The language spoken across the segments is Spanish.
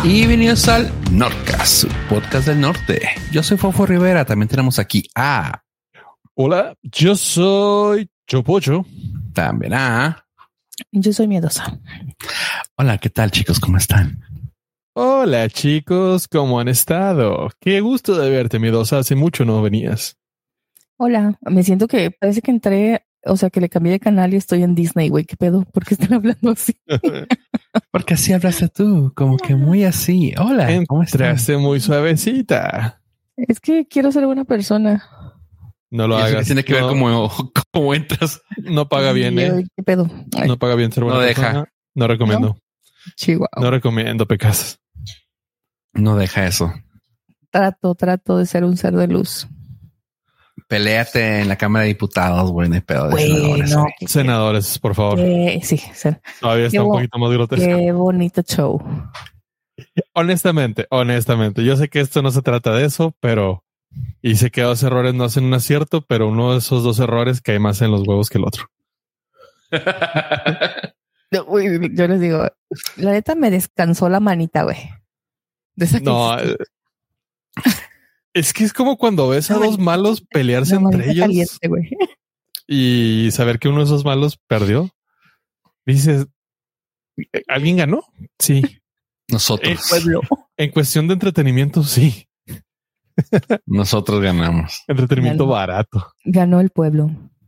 Y bienvenidos al Nordcast, su podcast del norte. Yo soy Fofo Rivera. También tenemos aquí a... Hola, yo soy Chopocho. También a... Yo soy miedosa. Hola, ¿qué tal, chicos? ¿Cómo están? Hola, chicos, ¿cómo han estado? Qué gusto de verte, miedosa. Hace mucho no venías. Hola, me siento que parece que entré, o sea, que le cambié de canal y estoy en Disney, güey. ¿Qué pedo? ¿Por qué están hablando así? Porque así hablaste tú, como que muy así. Hola, ¿cómo estás? Entraste muy suavecita. Es que quiero ser buena persona. No lo hagas. Tiene que ver cómo entras. No paga bien, ¿eh? ¿Qué pedo? Ay, No paga bien ser buena persona. Deja. No recomiendo. Chihuahua. No recomiendo, Pecas. No deja eso. Trato de ser un ser de luz. Peléate en la Cámara de Diputados, güey, no hay pedo de Güey, senadores. no. güey. Senadores, por favor. Sí, Todavía está un poquito más grotesco. qué bonito show. Honestamente, yo sé que esto no se trata de eso, pero... Y sé que dos errores no hacen un acierto, pero uno de esos dos errores cae más en los huevos que el otro. No, güey, yo les digo, la neta me descansó la manita, güey. De esa que No, hiciste. es que es como cuando ves a La dos manita- malos pelearse La entre manita ellos caliente, güey. y saber que uno de esos malos perdió. Dices, ¿alguien ganó? Sí. Nosotros. Pueblo. En cuestión de entretenimiento, sí. Nosotros ganamos. Entretenimiento Ganó. barato. Ganó el pueblo.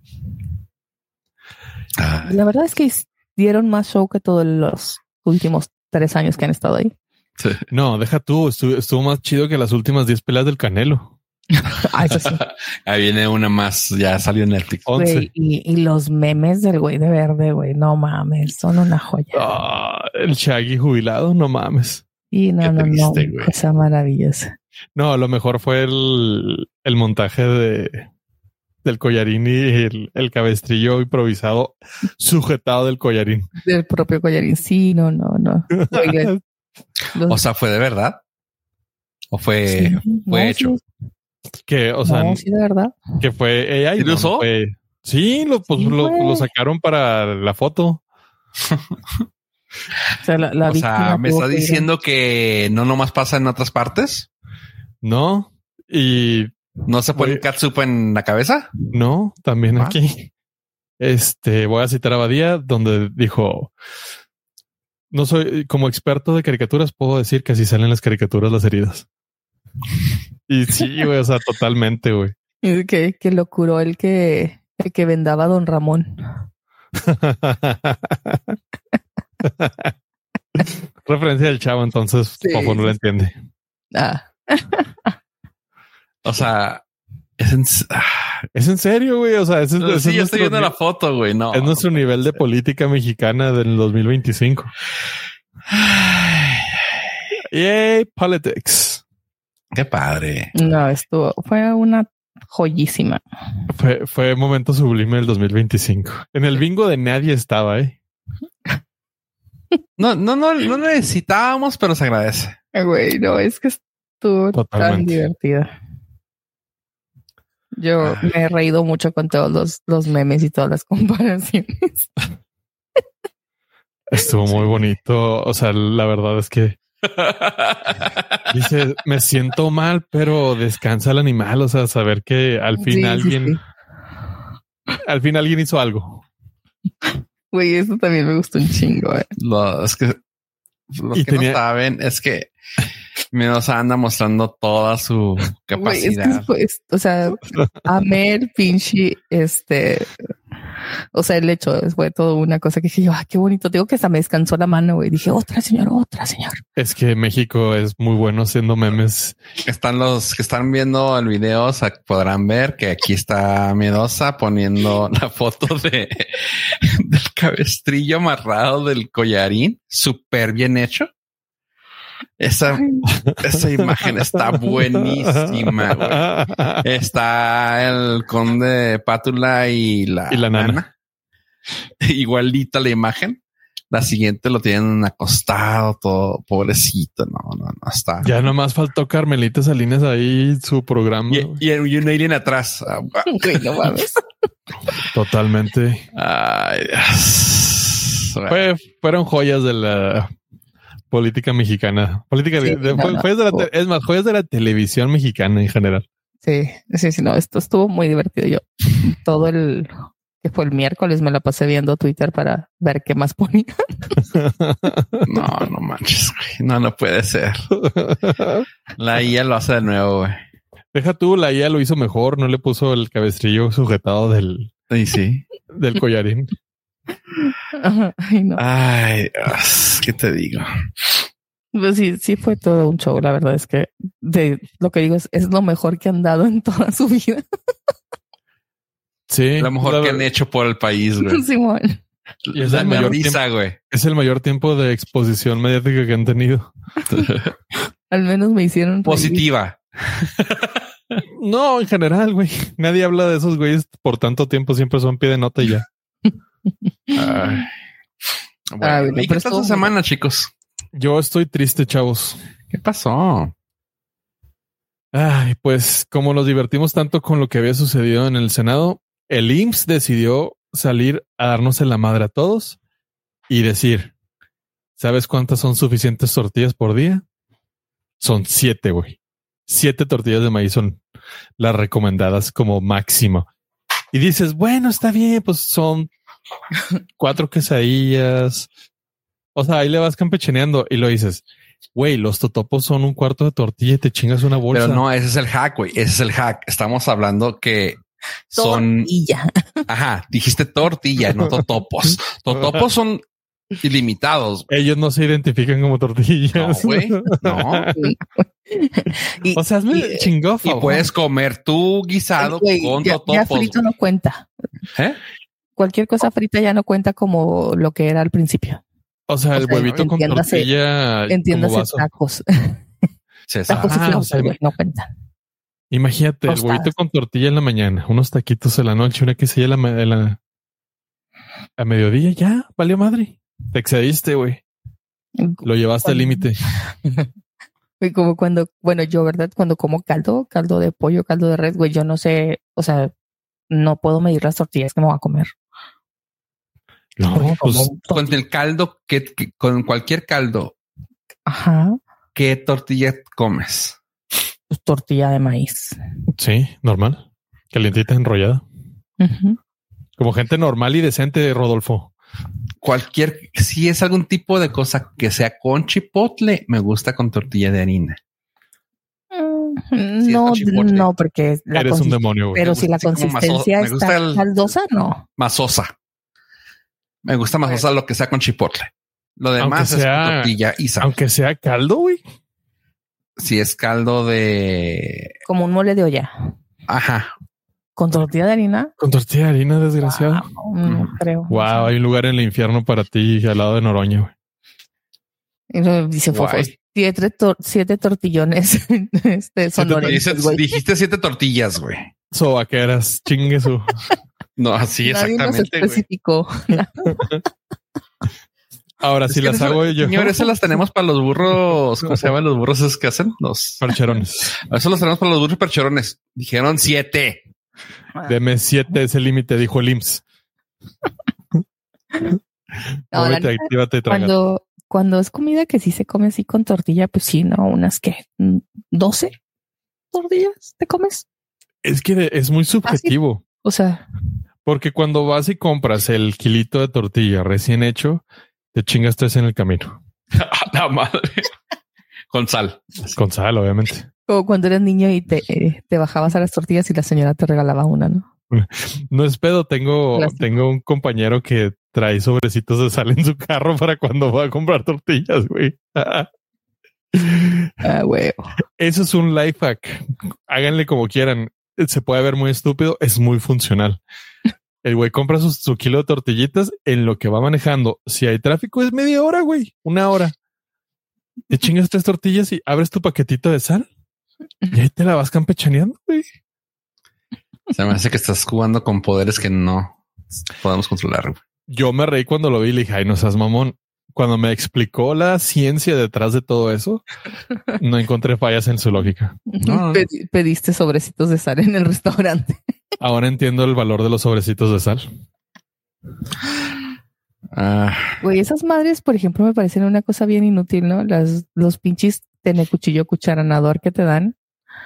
Ah, La verdad es que dieron más show que todos los últimos 3 años que han estado ahí. sí. No, deja tú. Estuvo más chido que las últimas 10 peleas del Canelo. Eso sí. Ahí viene una más, ya salió en Netflix. 11. Güey, y los memes del güey de verde, güey, no mames, son una joya. El Shaggy jubilado, no mames. Y qué no, triste, güey. cosa maravillosa. No, lo mejor fue el montaje del collarín y el cabestrillo improvisado sujetado del collarín. Del propio collarín. Sí, no. Oigan, O sea, ¿fue de verdad? ¿O fue hecho? Que, o sea, Sí, de verdad. que fue AI. ¿Y lo usó? Sí, lo güey. sacaron para la foto. O sea, la O sea, víctima ¿me tuvo está que ir a- diciendo que no nomás pasa en otras partes? No, y ¿No se pone Güey. catsup en la cabeza? no, también ¿Ah? aquí. Voy a citar a Badía, donde dijo: no soy como experto de caricaturas, puedo decir que así salen las caricaturas las heridas. Y sí, güey, o sea, totalmente, güey. Y que lo curó el que vendaba a Don Ramón. Referencia del chavo, entonces Sí, Fofo no lo sí. entiende. Ah, O sea, Es en serio, güey. O sea, ese sí, es yo estoy nuestro, viendo la foto, güey. No. es nuestro nivel de política mexicana del 2025. Yay, politics. Qué padre. no, fue una joyísima. Fue momento sublime del 2025. En el bingo de nadie estaba, No necesitábamos, pero se agradece. Güey, no, es que estuvo tan Totalmente. divertida. Yo me he reído mucho con todos los memes y todas las comparaciones. Estuvo muy bonito. O sea, la verdad es que dice, me siento mal, pero descansa el animal. O sea, saber que al fin Sí, alguien, sí. al fin alguien hizo algo. Güey, eso también me gustó un chingo. Es que los Y que no saben es que nos anda mostrando toda su Güey, es capacidad. que o sea, amé el pinche, o sea, el hecho fue todo una cosa que dije yo, qué bonito. Digo que hasta me descansó la mano, güey. Dije, otra señor. Es que México es muy bueno haciendo memes. Están los que están viendo el video, podrán ver que aquí está Miedosa poniendo la foto del cabestrillo amarrado del collarín, súper bien hecho. Esa imagen está buenísima, güey. Está el conde Pátula y la nana. Igualita la imagen. La siguiente lo tienen acostado, todo pobrecito. No está. Ya nomás faltó Carmelita Salinas ahí, su programa. Y un alien atrás. Güey, no mames. Totalmente. Ay, Dios. Fueron joyas de política mexicana. Política Sí, es más, joyas de la televisión mexicana en general. Sí, no, esto estuvo muy divertido. Yo todo el que fue el miércoles me la pasé viendo Twitter para ver qué más ponía. No manches, güey. No puede ser. La IA lo hace de nuevo, güey. Deja tú, la IA lo hizo mejor, no le puso el cabestrillo sujetado del collarín. Ay, no. Ay, Dios, ¿qué te digo? Pues sí fue todo un show. La verdad es que de lo que digo es lo mejor que han dado en toda su vida. Sí, lo mejor que han hecho por el país, güey. Simón. Y es el mayor risa, güey. Es el mayor tiempo de exposición mediática que han tenido. Al menos me hicieron positiva. No, en general, güey. Nadie habla de esos güeyes por tanto tiempo. Siempre son pie de nota y ya. Bueno, ¿y qué tal esta semana, chicos? Yo estoy triste, chavos. ¿Qué pasó? Ay, pues como nos divertimos tanto con lo que había sucedido en el Senado, el IMSS decidió salir a darnos en la madre a todos y decir, ¿sabes cuántas son suficientes tortillas por día? Son 7, güey. 7 tortillas de maíz son las recomendadas como máximo. Y dices, bueno, está bien, pues son 4 quesadillas. O sea, ahí le vas campechaneando y lo dices, güey, los totopos son un cuarto de tortilla y te chingas una bolsa. Pero no, ese es el hack, güey. Ese es el hack. Estamos hablando que son... Tortilla. Ajá, dijiste tortilla, no totopos. Totopos son ilimitados. Ellos no se identifican como tortillas. No, güey. No. O sea, hazme chingó. Y puedes comer tu guisado con totopos. Ya frito no cuenta. Cualquier cosa frita ya no cuenta como lo que era al principio. O sea, el huevito con tortilla. Entiéndase tacos. Tacos y flautas, güey, no cuentan. Imagínate, el huevito con tortilla en la mañana, unos taquitos en la noche, una quesadilla a mediodía, ya, valió madre. Te excediste, güey. Lo llevaste al límite. Como cuando, bueno, yo, ¿verdad? Cuando como caldo de pollo, caldo de res, güey, yo no sé, o sea, no puedo medir las tortillas que me voy a comer. No, pues con el caldo, con cualquier caldo. Ajá. ¿Qué tortilla comes? Pues tortilla de maíz. Sí, normal. Calientita, enrollada. Uh-huh. Como gente normal y decente, Rodolfo. Si es algún tipo de cosa que sea con chipotle, me gusta con tortilla de harina. No, porque eres un demonio, güey. Pero si la consistencia está caldosa, no. Masosa. Me gusta masosa lo que sea con chipotle. Lo demás es con tortilla y sal. Aunque sea caldo, güey. Si es caldo de... Como un mole de olla. Ajá. ¿Con tortilla de harina? Con tortilla de harina, desgraciado. No creo. Wow, hay un lugar en el infierno para ti al lado de Noroña, güey. Dice Fofo, 7 tortillones. Dijiste 7 tortillas, güey. Sobaqueras, chingue su. No, así exactamente. Nadie nos especificó. Ahora, si las hago yo. Señores, esas las tenemos para los burros. ¿Cómo se llaman los burros esos que hacen? Los percherones. Eso los tenemos para los burros percherones. Dijeron 7. Deme 7, es el límite, dijo el IMSS. Ahora, cuando es comida que sí se come así con tortilla, pues sí, ¿no? Unas que 12 tortillas te comes. Es que es muy subjetivo. ¿Ah, sí? O sea, porque cuando vas y compras el kilito de tortilla recién hecho, te chingas 3 en el camino. La madre. Con sal. Con sal, obviamente. Como cuando eras niño y te bajabas a las tortillas y la señora te regalaba una, ¿no? No es pedo. Tengo un compañero que trae sobrecitos de sal en su carro para cuando va a comprar tortillas, güey. Güey. Eso es un life hack. Háganle como quieran. Se puede ver muy estúpido. Es muy funcional. El güey compra su kilo de tortillitas en lo que va manejando. Si hay tráfico es media hora, güey. 1 hora. Te chingas 3 tortillas y abres tu paquetito de sal. Y ahí te la vas campechaneando, güey. Se me hace que estás jugando con poderes que no podemos controlar, güey. Yo me reí cuando lo vi y le dije, ay, no seas mamón. Cuando me explicó la ciencia detrás de todo eso, no encontré fallas en su lógica. No. Pediste sobrecitos de sal en el restaurante. Ahora entiendo el valor de los sobrecitos de sal. Güey, esas madres, por ejemplo, me parecen una cosa bien inútil, ¿no? Los pinches cuchillo cucharanador que te dan,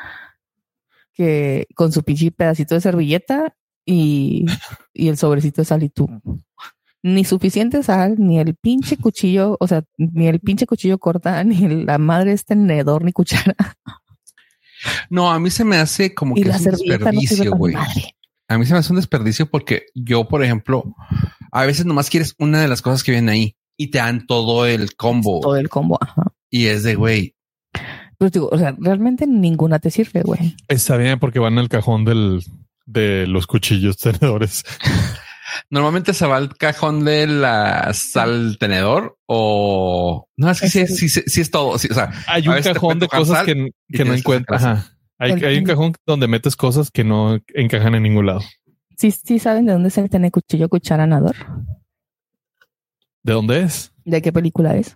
que con su pinche pedacito de servilleta y el sobrecito de sal, y tú ni suficiente sal, ni el pinche cuchillo, o sea, ni el pinche cuchillo corta, ni la madre es tenedor, ni cuchara. No, a mí se me hace como y que la es un desperdicio, güey. A mí se me hace un desperdicio porque yo, por ejemplo, a veces nomás quieres una de las cosas que vienen ahí y te dan todo el combo. Todo el combo, ajá. Y es de, güey. Pero digo, o sea, realmente ninguna te sirve, güey. Está bien porque van en el cajón de los cuchillos tenedores. Normalmente se va al cajón de la sal tenedor o no, es que sí es todo. Sí, o sea, hay un cajón de cosas que no encuentras. Ajá. Hay un cajón donde metes cosas que no encajan en ningún lado. Sí, saben de dónde se tiene cuchillo cucharanador. ¿De dónde es? ¿De qué película es?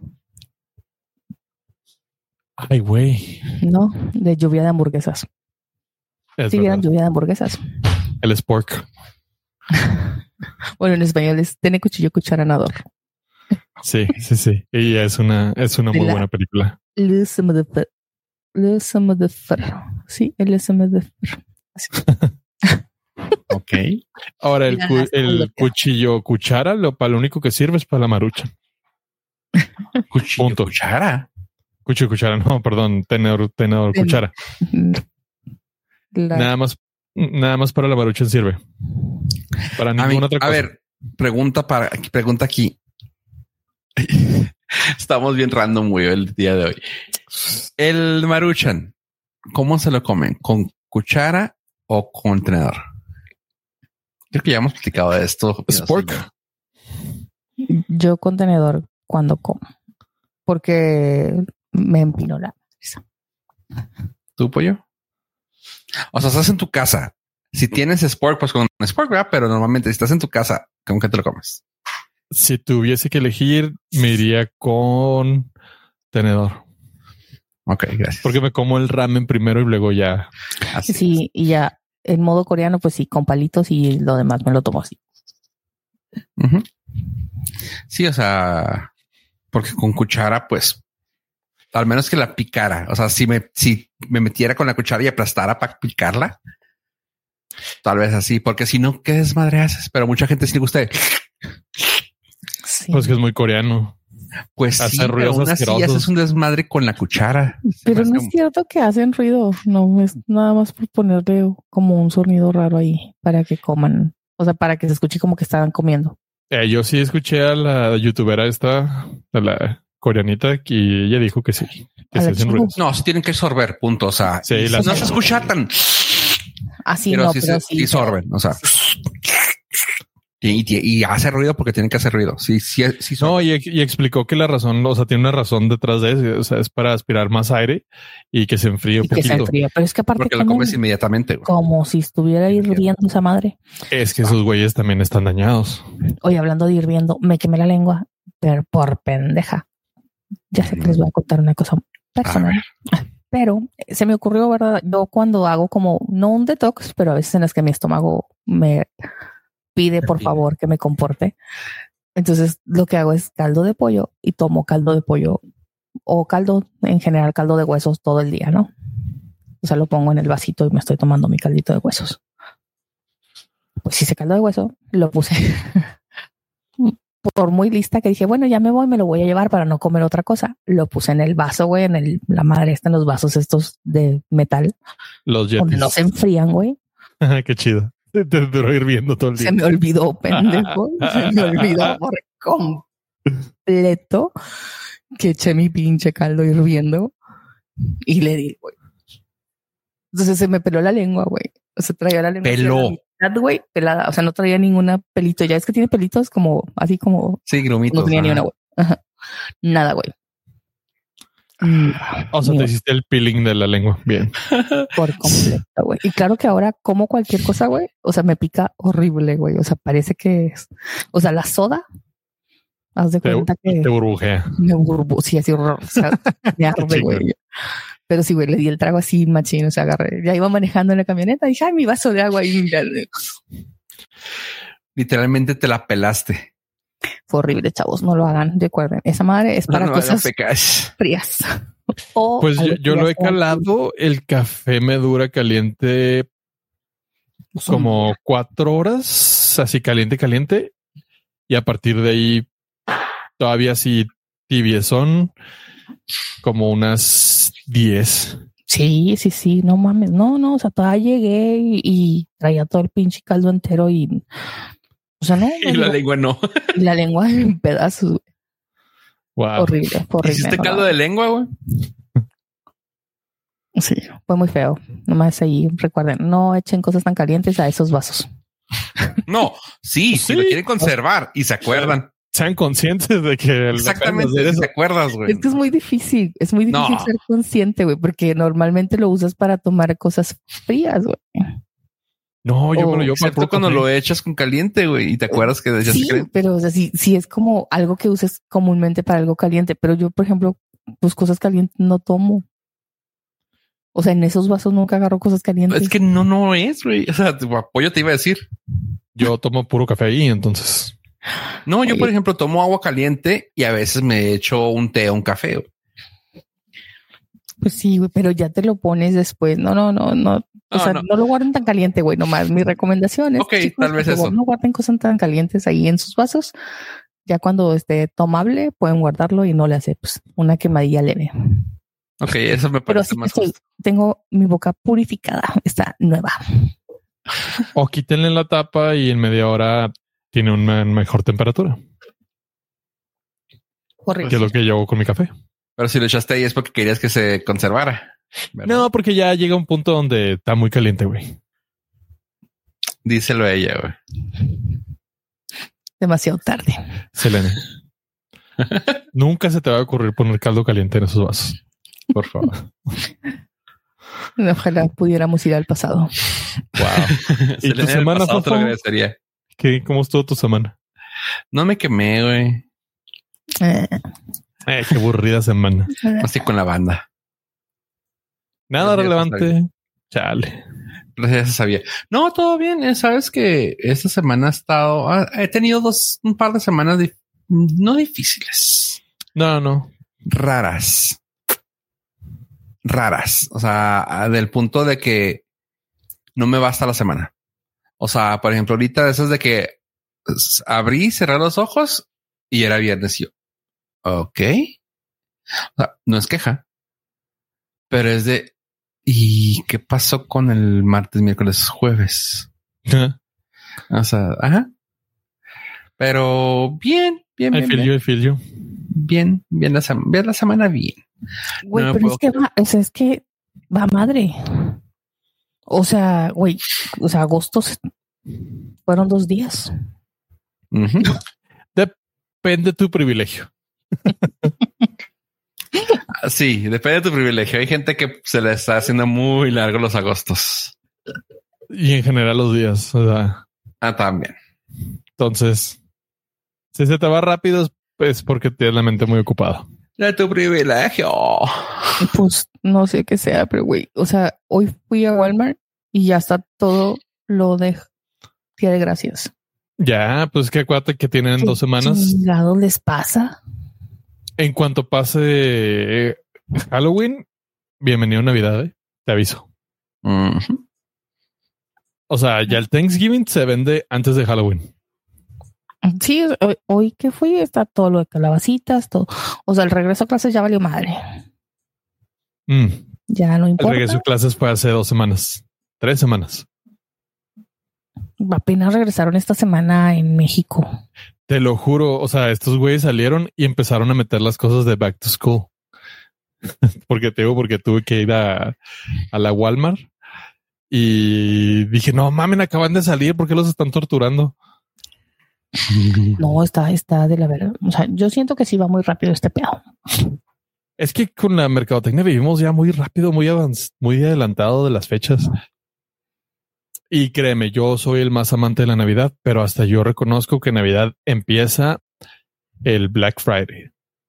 Ay, güey. No, de Lluvia de hamburguesas. Sí, vieron Lluvia de hamburguesas. El Spork. Bueno, en español es tiene cuchillo cucharanador. Sí. Y es una muy buena película. Sí, el SMDF. Ok. Ahora el cuchillo cuchara, para lo único que sirve es para la marucha. Cuchillo cuchara. Cuchillo cuchara, no, perdón, tenedor cuchara. Nada más para la marucha sirve. Para ninguna otra cosa. A ver, pregunta aquí. Estamos bien random, güey, el día de hoy. El maruchan, ¿cómo se lo comen? ¿Con cuchara o con tenedor? Creo que ya hemos platicado de esto. Spork. Yo con tenedor cuando como, porque me empino la cabeza. ¿Tú, pollo? O sea, estás en tu casa. Si tienes spork, pues con spork, ¿verdad? Pero normalmente si estás en tu casa, ¿cómo que te lo comes? Si tuviese que elegir, me iría con tenedor. Ok, gracias. Porque me como el ramen primero y luego ya. Así sí, y ya en modo coreano, pues sí, con palitos y lo demás me lo tomo así. Uh-huh. Sí, o sea, porque con cuchara, pues, al menos que la picara. O sea, si me metiera con la cuchara y aplastara para picarla, tal vez así, porque si no, ¿qué desmadre haces? Pero mucha gente sí le gusta. Sí. Pues que es muy coreano. Pues hace sí, ruidos pero así haces un desmadre con la cuchara. Pero no es cierto que hacen ruido. No, es nada más por ponerle como un sonido raro ahí para que coman. O sea, para que se escuche como que estaban comiendo. Yo sí escuché a la youtubera esta, a la coreanita, y ella dijo que sí. Que se hacen ruidos. No, se tienen que sorber, punto. O sea, sí, no se escucha tan... Así pero no, sí, pero sí sorben. O sea... Y hace ruido porque tienen que hacer ruido. Sí. No, y explicó que la razón, o sea, tiene una razón detrás de eso. O sea, es para aspirar más aire y que se enfríe un poquito. Que se enfríe. Pero es que aparte porque lo comes inmediatamente. Güey. Como si estuviera hirviendo esa madre. Es que esos güeyes también están dañados. Oye, hablando de hirviendo, me quemé la lengua, pero por pendeja. Ya sé que les voy a contar una cosa personal. Pero se me ocurrió, ¿verdad? Yo cuando hago como, no un detox, pero a veces en las que mi estómago me pide por favor que me comporte. Entonces lo que hago es caldo de pollo y tomo caldo de pollo o caldo en general, caldo de huesos todo el día, ¿no? O sea, lo pongo en el vasito y me estoy tomando mi caldito de huesos. Pues hice caldo de hueso, lo puse por muy lista que dije, bueno, ya me lo voy a llevar para no comer otra cosa. Lo puse en el vaso, güey, la madre está en los vasos estos de metal. Los Yetis. Donde no se enfrían, güey. Qué chido. Te duró hirviendo todo el día. Se me olvidó, pendejo. Se me olvidó por completo que eché mi pinche caldo hirviendo y le di, güey. Entonces se me peló la lengua, güey. O sea, traía la lengua. Peló. Güey, pelada. O sea, no traía ninguna pelito. Ya es que tiene pelitos como, así como. Sí, grumitos. No tenía ni una, güey. Nada, güey. O sea, te hiciste el peeling de la lengua. Bien. Por completo, güey. Y claro que ahora como cualquier cosa, güey. O sea, me pica horrible, güey. O sea, parece que es... O sea, la soda. Haz de cuenta que... Te burbujea. Sí, así. O sea, me arde, güey. Pero sí, güey, le di el trago así, machín. O sea, agarré. Ya iba manejando en la camioneta. Dije, ay, mi vaso de agua ahí. Mira. Literalmente te la pelaste. Fue horrible, chavos. No lo hagan. Recuerden, esa madre es para cosas frías. O pues yo lo he calado. El café me dura caliente como 4 horas, así caliente. Y a partir de ahí, todavía así tibiezón, como unas 10. Sí. No mames. No. O sea, todavía llegué y traía todo el pinche caldo entero y... O sea, no. Y la lengua no. Y la lengua en pedazos. Wow. Horrible. ¿Hiciste caldo de lengua, güey? Sí, fue muy feo. Nomás ahí, recuerden, no echen cosas tan calientes a esos vasos. No, sí, si lo quieren conservar y se acuerdan. Sean conscientes de que... Exactamente, si te acuerdas, güey. Es que es muy difícil. Es muy difícil ser consciente, güey, porque normalmente lo usas para tomar cosas frías, güey. No, yo me lo llevo para excepto cuando lo echas con caliente, güey, y te acuerdas que decías sí, caliente. pero o sea, sí es como algo que uses comúnmente para algo caliente, pero yo, por ejemplo, pues cosas calientes no tomo. O sea, en esos vasos nunca agarro cosas calientes. Es que no es, güey. O sea, tu apoyo te iba a decir. Yo tomo puro café ahí, entonces. No, yo, por ejemplo, tomo agua caliente y a veces me echo un té o un café. Güey. Pues sí, güey, pero ya te lo pones después. No. O sea, no lo guarden tan caliente, güey. Nomás mi recomendación es, ok, chicos, tal vez eso. No guarden cosas tan calientes ahí en sus vasos. Ya cuando esté tomable, pueden guardarlo y no le hace pues, una quemadilla leve. Ok, eso me parece más justo. Tengo mi boca purificada, está nueva. O quítenle la tapa y en media hora tiene una mejor temperatura. Horrible. Que es lo que yo hago con mi café. Pero si lo echaste ahí es porque querías que se conservara, ¿verdad? No, porque ya llega un punto donde está muy caliente, güey. Díselo a ella, güey. Demasiado tarde. Selene. Nunca se te va a ocurrir poner caldo caliente en esos vasos. Por favor. Ojalá pudiéramos ir al pasado. Wow. ¿Y tu semana, te lo agradecería. ¿Cómo estuvo tu semana? No me quemé, güey. Qué aburrida semana. Así con la banda. Nada relevante. Chale. Pero ya se sabía. No, todo bien. Sabes que esta semana he tenido un par de semanas no difíciles. No. Raras. O sea, del punto de que no me basta la semana. O sea, por ejemplo, ahorita esas de que abrí, cerré los ojos y era viernes. Y yo, ok. O sea, no es queja, pero es de, ¿y qué pasó con el martes, miércoles, jueves? O sea, ajá. Pero bien. I feel you. Bien la semana bien. Güey, pero es que va madre. O sea, güey, agosto fueron 2 días. Uh-huh. Depende de tu privilegio. Sí, depende de tu privilegio. Hay gente que se le está haciendo muy largo los agostos. Y en general los días. O sea, también. Entonces, si se te va rápido es porque tienes la mente muy ocupada. De tu privilegio. Pues no sé qué sea, pero güey, o sea, hoy fui a Walmart y ya está todo lo de Día de Gracias. Ya, pues que acuérdate que tienen 2 semanas. ¿Qué chingados les pasa? En cuanto pase Halloween, bienvenido a Navidad, te aviso. Uh-huh. O sea, ya el Thanksgiving se vende antes de Halloween. Sí, hoy que fui está todo lo de calabacitas, todo. O sea, el regreso a clases ya valió madre. Ya no importa. El regreso a clases fue hace 2 semanas, 3 semanas. Apenas regresaron esta semana en México. Te lo juro. O sea, estos güeyes salieron y empezaron a meter las cosas de back to school. porque tuve que ir a la Walmart y dije, no mamen, acaban de salir. ¿Por qué los están torturando? No, está de la verdad. O sea, yo siento que sí va muy rápido este pedo. Es que con la mercadotecnia vivimos ya muy rápido, muy adelantado de las fechas. Y créeme, yo soy el más amante de la Navidad, pero hasta yo reconozco que Navidad empieza el Black Friday.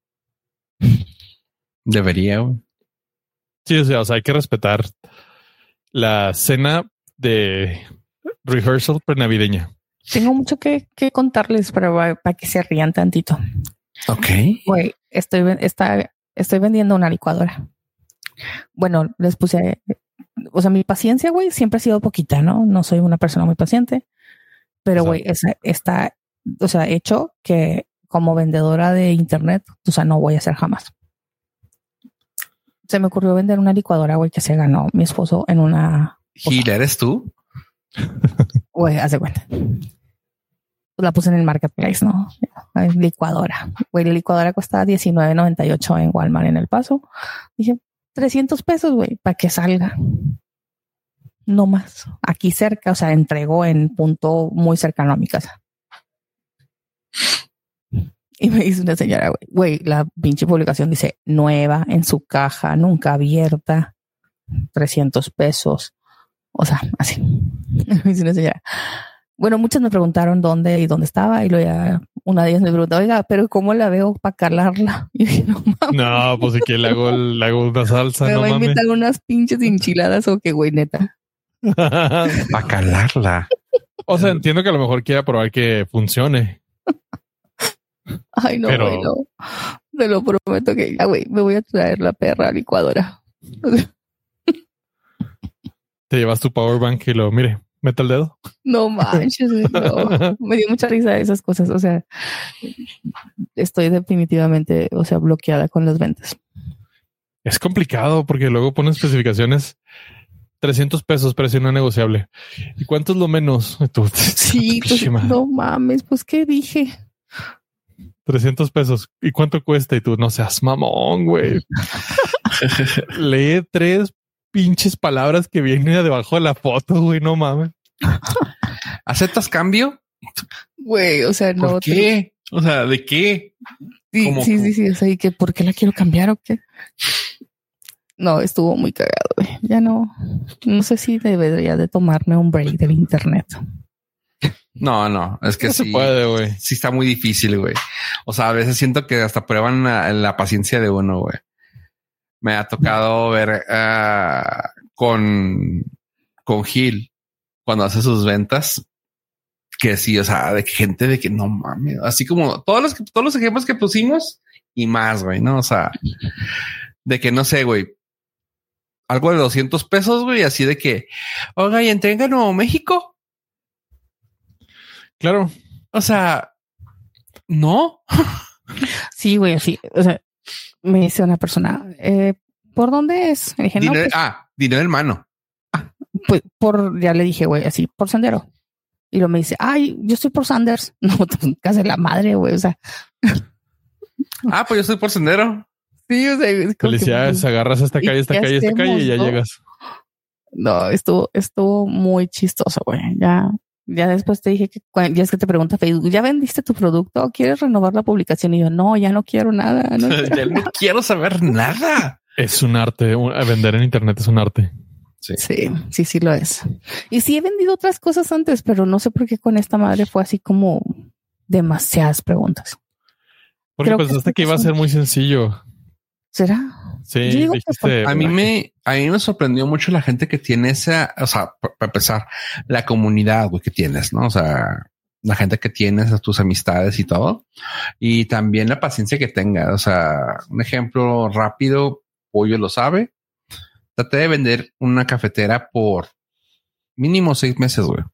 Debería. Sí, o sea, hay que respetar la cena de rehearsal prenavideña. Tengo mucho que contarles para que se rían tantito. Ok. Güey, estoy vendiendo una licuadora. Bueno, les puse, o sea, mi paciencia, güey, siempre ha sido poquita, ¿no? No soy una persona muy paciente, pero güey, está, o sea, hecho que como vendedora de internet, o sea, no voy a hacer jamás. Se me ocurrió vender una licuadora, güey, que se ganó mi esposo en una... ¿Gil, eres tú? Güey, haz de cuenta. La puse en el marketplace, ¿no? Licuadora. Güey, la licuadora costaba $19.98 en Walmart en El Paso. Dije, $300, güey, para que salga. No más. Aquí cerca, o sea, entregó en punto muy cercano a mi casa. Y me dice una señora, güey, la pinche publicación dice nueva en su caja, nunca abierta, $300. O sea, así. Me dice una señora. Bueno, muchas me preguntaron dónde estaba, y luego ya una de ellas me preguntó, oiga, pero ¿cómo la veo para calarla? Y dije, no mames. No, pues si que le hago una salsa, Me no va a mames. invitar unas pinches enchiladas o qué, güey, neta. Para calarla. O sea, entiendo que a lo mejor quiera probar que funcione. Ay, no, Pero- güey, no. Te lo prometo que ya, güey, me voy a traer la perra licuadora. Te llevas tu power bank y lo, mire, mete el dedo. No manches, güey, no. Me dio mucha risa esas cosas. O sea, estoy definitivamente, o sea, bloqueada con las ventas. Es complicado porque luego ponen especificaciones $300, precio no negociable. ¿Y cuánto es lo menos? Tú, Sí, pues, Shima, no mames, pues qué dije. $300. ¿Y cuánto cuesta? Y tú, no seas mamón, güey. Lee 3 pinches palabras que vienen debajo de la foto, güey, no mames. ¿Aceptas cambio? Güey, o sea, no. ¿Por qué? O sea, ¿de qué? Sí, ¿Cómo? sí. O sea, ¿y que por qué la quiero cambiar o qué? No, estuvo muy cagado, güey. Ya no sé si debería de tomarme un break del internet. No, es que No se sí. puede, güey. Sí está muy difícil, güey. O sea, a veces siento que hasta prueban la paciencia de uno, güey. Me ha tocado ver con Gil cuando hace sus ventas, que sí, o sea, de gente de que no mames, así como todos los ejemplos que pusimos y más, güey, ¿no? O sea, de que no sé, güey, algo de $200, güey, así de que, oiga, y entrega a Nuevo México. Claro. O sea, no. Sí, güey, sí. O sea, me dice una persona, ¿por dónde es? Le dije, no, Dinero, pues, dinero en mano. pues ya le dije, güey, así, por Sendero. Y luego me dice, ay, yo estoy por Sanders. No, casi la madre, güey. O sea, Pues yo estoy por Sendero. sí, o sea, es como que, Felicidades, agarras esta ¿y calle, esta qué calle, esta calle y ya hacemos, no? llegas. No, estuvo muy chistoso, güey. Ya después te dije que ya es que te pregunta Facebook, ¿ya vendiste tu producto o quieres renovar la publicación? Y yo, no, ya no quiero nada. No quiero Ya no quiero saber nada. Es un arte. Vender en internet es un arte. Sí lo es. Y sí he vendido otras cosas antes, pero no sé por qué con esta madre fue así como demasiadas preguntas. Porque Creo que pensaste sí que iba a pasó. ser muy sencillo. ¿Será? Sí, Yo digo que dijiste. A mí me sorprendió mucho la gente que tiene esa, o sea, para empezar, la comunidad, güey, que tienes, ¿no? O sea, la gente que tienes, a tus amistades y todo. Y también la paciencia que tengas. O sea, un ejemplo rápido, Pollo lo sabe. Traté de vender una cafetera por mínimo 6 meses, güey.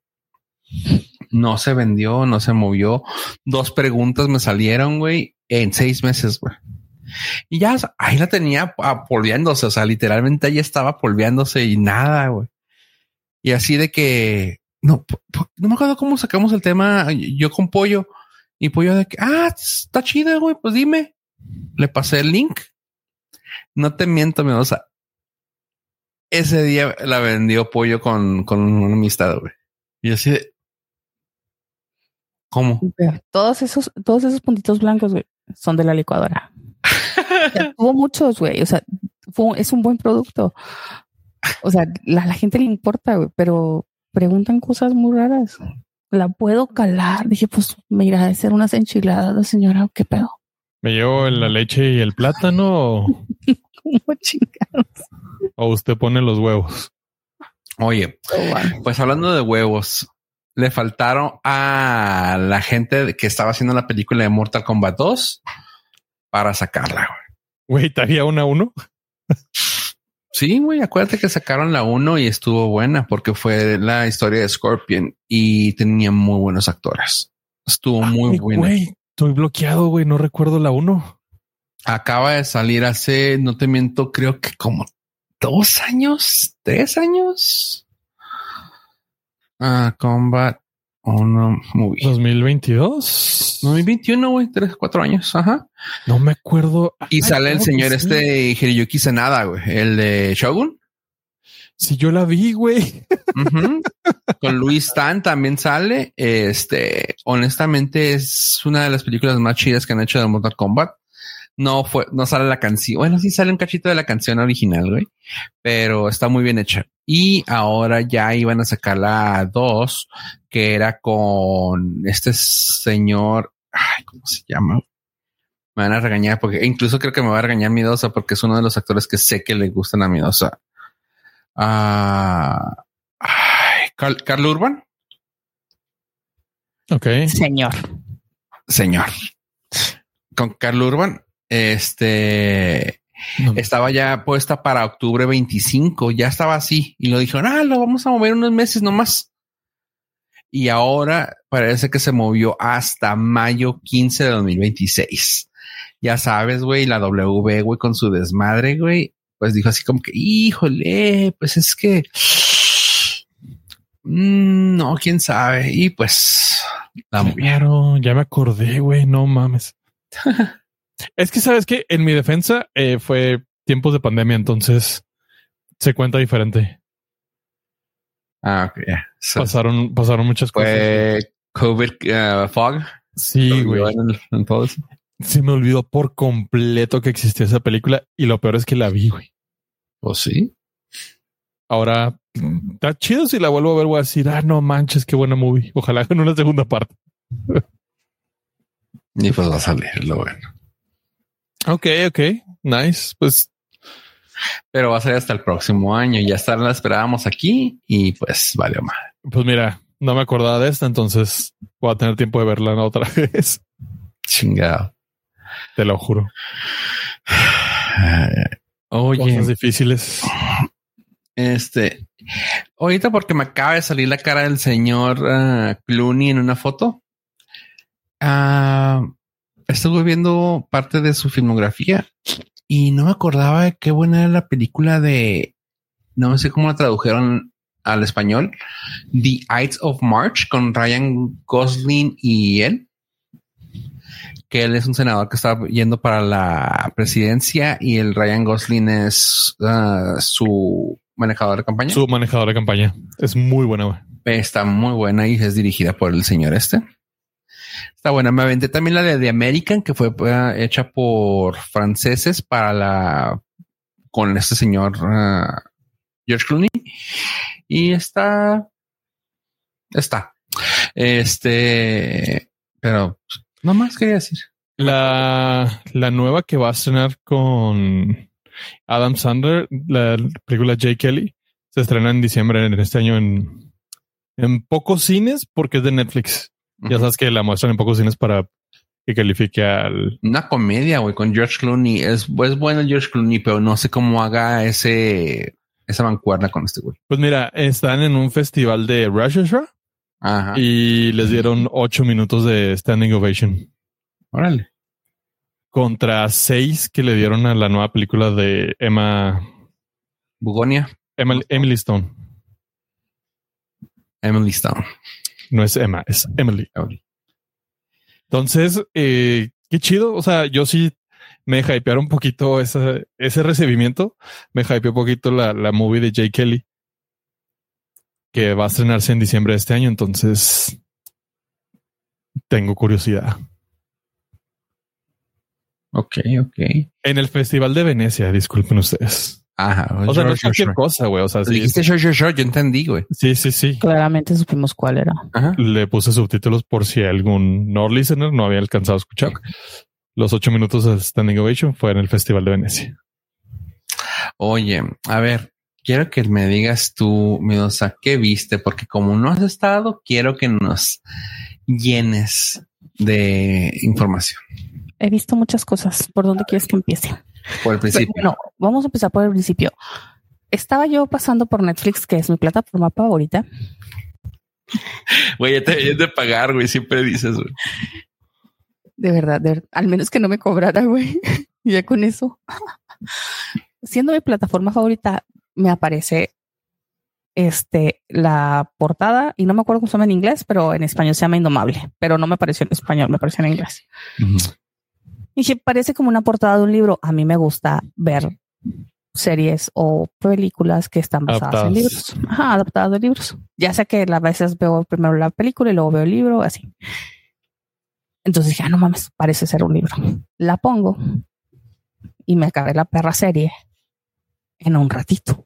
No se vendió, no se movió. 2 preguntas me salieron, güey, en 6 meses, güey. Y ya ahí la tenía polveándose, o sea, literalmente ahí estaba polveándose y nada, güey. Y así de que no me acuerdo cómo sacamos el tema yo con Pollo y Pollo de que está chida, güey, pues dime. Le pasé el link. No te miento, o sea, ese día la vendió Pollo con una amistad, güey. Y así de ¿cómo? Todos esos puntitos blancos, güey, son de la licuadora. Tuvo muchos, güey. O sea, es un buen producto. O sea, la gente le importa, güey, pero preguntan cosas muy raras. ¿La puedo calar? Dije, pues, me irá a hacer unas enchiladas, señora, ¿qué pedo? ¿Me llevo la leche y el plátano ¿Cómo chingados? o usted pone los huevos? Oye, pues hablando de huevos, le faltaron a la gente que estaba haciendo la película de Mortal Kombat 2 para sacarla, güey. ¿Había una 1? Sí, güey, acuérdate que sacaron la 1 y estuvo buena porque fue la historia de Scorpion y tenía muy buenos actores. Estuvo muy buena. Güey, estoy bloqueado, güey. No recuerdo la 1. Acaba de salir hace, no te miento, creo que como 2 años, 3 años. Combat 1 Movie. 2022. 2021, güey, 3, 4 años. Ajá. No me acuerdo. Y sale el señor Hiroyuki Sanada, güey, el de Shogun. Sí, yo la vi, güey. Con Luis Tan también sale. Honestamente, es una de las películas más chidas que han hecho de Mortal Kombat. No sale la canción. Bueno, sí sale un cachito de la canción original, güey, pero está muy bien hecha. Y ahora ya iban a sacar la 2, que era con este señor. Ay, ¿cómo se llama? Me van a regañar porque incluso creo que me va a regañar Midosa porque es uno de los actores que sé que le gustan a Midosa. Carl Urban. Ok. Señor. Con Carl Urban. Estaba ya puesta para octubre 25. Ya estaba así. Y lo dijeron, lo vamos a mover unos meses nomás. Y ahora parece que se movió hasta mayo 15 de 2026. Ya sabes, güey, la W, güey, con su desmadre, güey, pues dijo así como que, híjole, pues es que no, quién sabe. Y pues claro, ya me acordé, güey, no mames. Es que sabes que en mi defensa fue tiempos de pandemia, entonces se cuenta diferente. Ok, yeah. Pasaron muchas cosas. Fue COVID fog. Sí, güey. En todo eso. Se me olvidó por completo que existía esa película y lo peor es que la vi, güey. ¿Oh, sí? Ahora está chido si la vuelvo a ver, voy a decir, no manches, qué buena movie. Ojalá en una segunda parte. Y pues va a salir lo bueno. Ok. Nice. Pues. Pero va a salir hasta el próximo año. Ya la esperábamos aquí y pues valió mal. Pues mira, no me acordaba de esta, entonces voy a tener tiempo de verla otra vez. Chingado. Te lo juro. Oye. Cosas difíciles. Ahorita porque me acaba de salir la cara del señor Clooney en una foto. Estuve viendo parte de su filmografía y no me acordaba de qué buena era la película de, no sé cómo la tradujeron al español, The Ides of March con Ryan Gosling y él, que él es un senador que está yendo para la presidencia y el Ryan Gosling es su manejador de campaña. Su manejador de campaña. Es muy buena, güey. Está muy buena y es dirigida por el señor Está buena. Me aventé también la de The American, que fue hecha por franceses con este señor George Clooney. Y está. Pero no más quería decir. La nueva que va a estrenar con Adam Sandler, la película Jay Kelly, se estrena en diciembre en este año en pocos cines porque es de Netflix. Ya sabes que la muestran en pocos cines para que califique al... Una comedia, güey, con George Clooney. Es bueno George Clooney, pero no sé cómo haga esa mancuerna con este güey. Pues mira, están en un festival de Rochester y les dieron 8 minutos de standing ovation. Órale. Contra 6 que le dieron a la nueva película de Emily Stone. Emily Stone. No es Emma, es Emily. Entonces, qué chido. O sea, yo sí me hypearon un poquito ese recibimiento. Me hypeó un poquito la movie de Jay Kelly, que va a estrenarse en diciembre de este año. Entonces, tengo curiosidad. Ok. En el Festival de Venecia, disculpen ustedes. O sea, no es cualquier cosa, güey. O sea, sí. Dijiste yo entendí, güey. Sí. Claramente supimos cuál era. Le puse subtítulos por si algún no listener no había alcanzado a escuchar. Los 8 minutos de standing ovation fue en el Festival de Venecia. Oye, a ver, quiero que me digas tú, Medusa, ¿qué viste? Porque como no has estado, quiero que nos llenes de información. He visto muchas cosas. ¿Por dónde quieres que empiece? Por el principio. Bueno, vamos a empezar por el principio. Estaba yo pasando por Netflix, que es mi plataforma favorita. Güey, ya te debes de pagar, güey. Siempre dices, güey. De verdad, al menos que no me cobrara, güey. Y ya con eso. Siendo mi plataforma favorita, me aparece la portada, y no me acuerdo cómo se llama en inglés, pero en español se llama Indomable, pero no me apareció en español, me apareció en inglés. Y se parece como una portada de un libro. A mí me gusta ver series o películas que están basadas en libros. Ajá, adaptadas de libros. Ya sé que a veces veo primero la película y luego veo el libro, así. Entonces dije, no mames, parece ser un libro. La pongo y me acabé la perra serie en un ratito.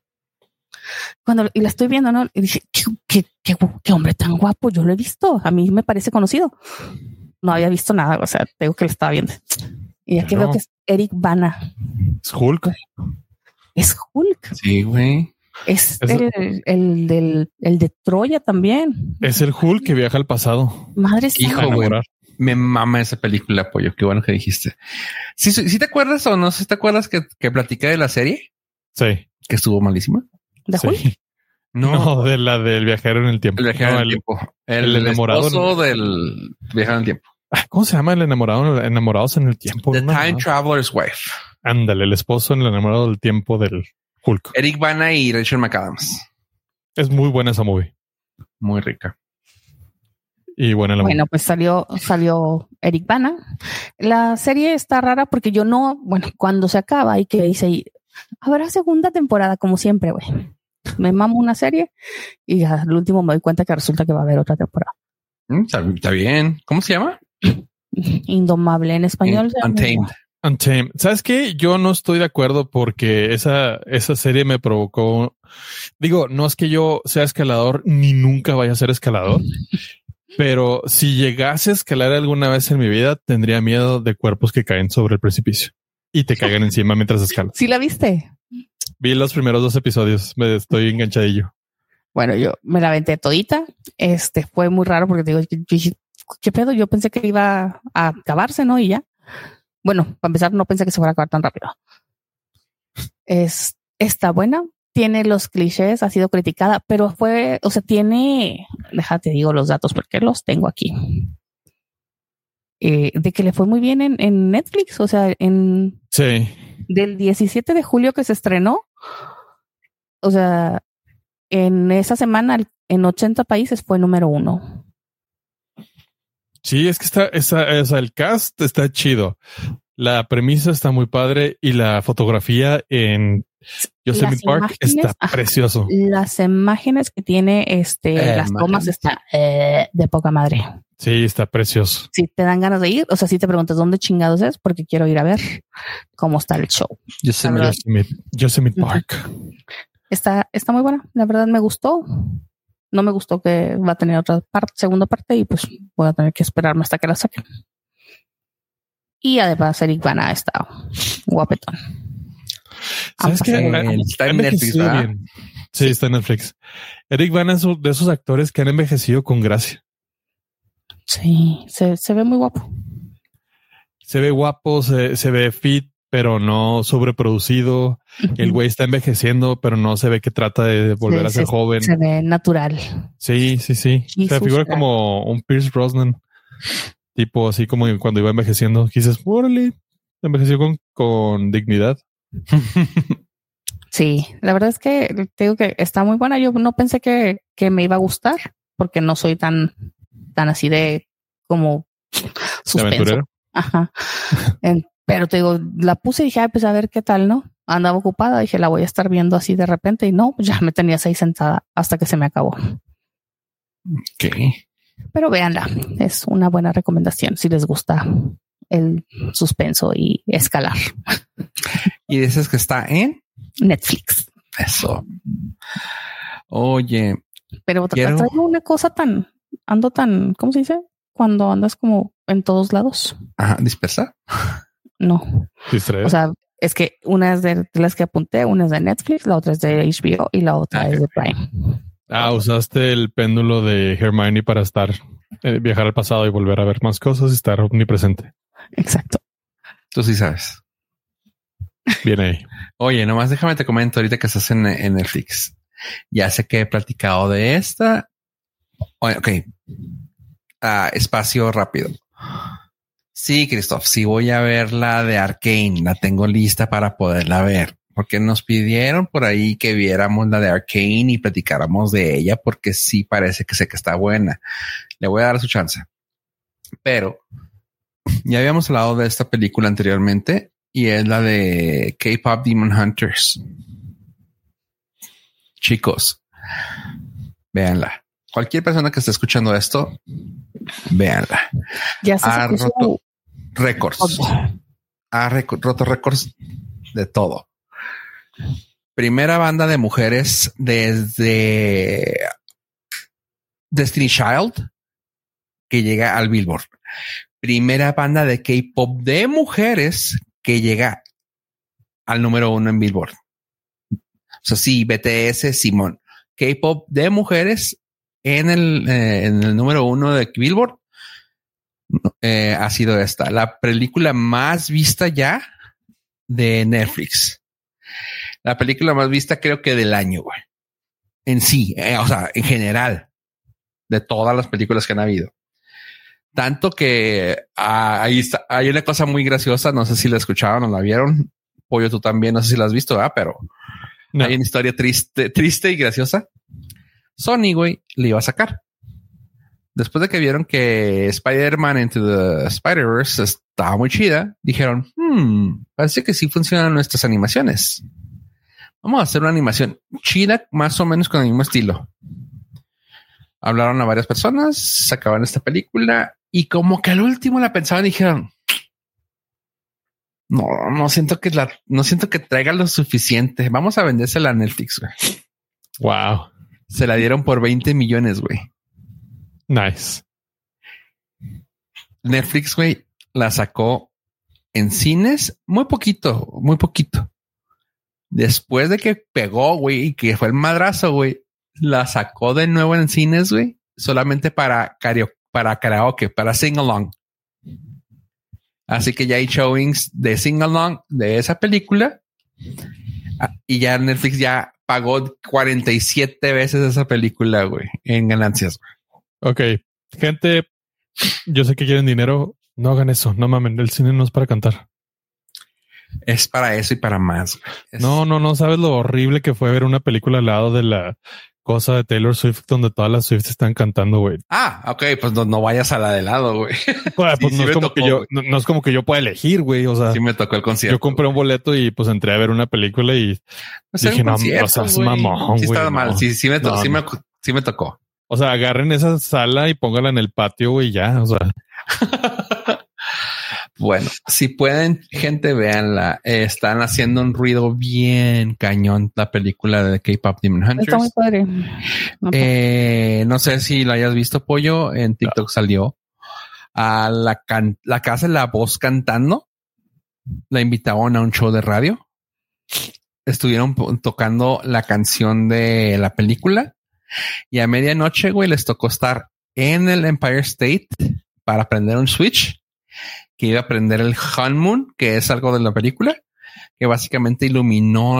Y la estoy viendo, ¿no? Y dije, qué hombre tan guapo, yo lo he visto. A mí me parece conocido. No había visto nada, o sea, tengo que lo estaba viendo. Y aquí veo que es Eric Bana. ¿Es Hulk? Es Hulk. Sí, güey. Es el de Troya también. Es el Hulk que viaja al pasado. Madre hijo, güey. Me mama esa película, pollo. Qué bueno que dijiste. ¿Sí te acuerdas o no? ¿Sí te acuerdas que platiqué de la serie? Sí. Que estuvo malísima. ¿De Hulk? No, de la del viajero en el tiempo. El viajero en el tiempo. El enamorado esposo del viajero en el tiempo. ¿Cómo se llama el enamorado? Enamorados en el tiempo. The Time Traveler's Wife. Ándale, el esposo en el enamorado del tiempo del Hulk. Eric Bana y Rachel McAdams. Es muy buena esa movie. Muy rica. Y buena la movie. Bueno, pues salió Eric Bana. La serie está rara porque cuando se acaba y que dice, habrá segunda temporada como siempre, güey. Me mamo una serie y al último me doy cuenta que resulta que va a haber otra temporada. Está bien. ¿Cómo se llama? Indomable en español. Untamed. ¿Sabes qué? Yo no estoy de acuerdo porque esa serie me provocó. Digo, no es que yo sea escalador ni nunca vaya a ser escalador, pero si llegase a escalar alguna vez en mi vida, tendría miedo de cuerpos que caen sobre el precipicio y te caigan encima mientras escalas. ¿Sí la viste? Vi los primeros 2 episodios. Me estoy enganchadillo. Bueno, yo me la aventé todita. Fue muy raro porque digo, ¿qué pedo? Yo pensé que iba a acabarse, ¿no? Y ya. Bueno, para empezar, no pensé que se fuera a acabar tan rápido. Está buena. Tiene los clichés, ha sido criticada, pero tiene, déjate digo los datos porque los tengo aquí. De que le fue muy bien en Netflix, sí. Del 17 de julio que se estrenó, en esa semana en 80 países fue número 1. Sí, es que el cast está chido. La premisa está muy padre y la fotografía en Yosemite Park está precioso. Las imágenes que tiene las tomas está de poca madre. Sí, está precioso. Si te dan ganas de ir, si te preguntas dónde chingados es, porque quiero ir a ver cómo está el show. Yosemite Park. Está muy buena. La verdad me gustó. No me gustó que va a tener segunda parte y pues voy a tener que esperarme hasta que la saquen. Y además Eric Bana está guapetón. ¿Sabes qué? Está en Netflix, ¿verdad? Sí, está en Netflix. Eric Bana es de esos actores que han envejecido con gracia. Sí, se ve muy guapo. Se ve guapo, se ve fit, pero no sobreproducido. El güey está envejeciendo, pero no se ve que trata de volver a ser joven. Se ve natural. Sí. Se figura como un Pierce Brosnan. Tipo así como cuando iba envejeciendo. Dices, órale, envejeció con dignidad. Sí, la verdad es que te digo que está muy buena. Yo no pensé que me iba a gustar porque no soy tan así de como suspenso. Ajá. Pero te digo, la puse y dije, pues a ver qué tal, ¿no? Andaba ocupada, dije, la voy a estar viendo así de repente y no, pues ya me tenías ahí sentada hasta que se me acabó. Ok. Pero véanla, es una buena recomendación si les gusta el suspenso y escalar. Y dices que está en Netflix. Eso. Oye, pero traigo una cosa ando tan, ¿cómo se dice? Cuando andas como en todos lados. Ajá, dispersa. No. Distraer. Es que una es de las que apunté, una es de Netflix, la otra es de HBO y la otra es de Prime. Usaste el péndulo de Hermione para viajar al pasado y volver a ver más cosas y estar omnipresente. Exacto. Tú sí sabes. Bien ahí. Oye, nomás déjame te comento ahorita que estás en Netflix. Ya sé que he platicado de esta. Ok. Espacio rápido. Sí, Christoph, sí voy a ver la de Arcane. La tengo lista para poderla ver. Porque nos pidieron por ahí que viéramos la de Arcane y platicáramos de ella porque sí parece que sé que está buena. Le voy a dar su chance. Pero ya habíamos hablado de esta película anteriormente y es la de K-Pop Demon Hunters. Chicos, véanla. Cualquier persona que esté escuchando esto, véanla. Ya se ha roto récords. Ha roto récords de todo. Primera banda de mujeres desde Destiny Child que llega al Billboard. Primera banda de K-pop de mujeres que llega al número 1 en Billboard. O sea, sí, BTS, Simón. K-pop de mujeres en el número 1 de Billboard ha sido esta. La película más vista ya de Netflix. La película más vista creo que del año, güey. En sí, o sea, en general, de todas las películas que han habido. Tanto que ahí está, hay una cosa muy graciosa, no sé si la escucharon o la vieron. Pollo, tú también, no sé si la has visto, ¿verdad? Pero no. Hay una historia triste y graciosa. Sony, güey, le iba a sacar. Después de que vieron que Spider-Man Into the Spider-Verse estaba muy chida, dijeron, parece que sí funcionan nuestras animaciones. Vamos a hacer una animación chida, más o menos con el mismo estilo. Hablaron a varias personas, sacaban esta película y como que al último la pensaban y dijeron, no siento que traiga lo suficiente. Vamos a vendérsela a Netflix, güey. Wow. Se la dieron por 20 millones, güey. Nice. Netflix, güey, la sacó en cines muy poquito. Después de que pegó, güey, y que fue el madrazo, güey, la sacó de nuevo en cines, güey, solamente para karaoke, para sing along. Así que ya hay showings de sing along de esa película y ya Netflix ya pagó 47 veces esa película, güey, en ganancias. Ok, gente, yo sé que quieren dinero, no hagan eso, no mamen, el cine no es para cantar. Es para eso y para más. No sabes lo horrible que fue ver una película al lado de la cosa de Taylor Swift donde todas las Swifts están cantando, güey. Ok, pues no vayas a la de lado, güey. Pues sí, no es como tocó, no es como que yo pueda elegir, güey. O sea, sí me tocó el concierto. Yo compré un boleto y pues entré a ver una película y pues dije, no, o sea, es mamón, sí güey. Estaba mal. Sí me tocó. O sea, agarren esa sala y póngala en el patio, güey, ya. O sea, bueno, si pueden, gente, véanla. Están haciendo un ruido bien cañón la película de K-Pop Demon Hunters. Está muy padre. No sé si la hayas visto, Pollo. En TikTok salió a la que hace la voz cantando. La invitaron a un show de radio. Estuvieron tocando la canción de la película y a medianoche, güey, les tocó estar en el Empire State para prender un switch que iba a prender el Han Moon, que es algo de la película, que básicamente iluminó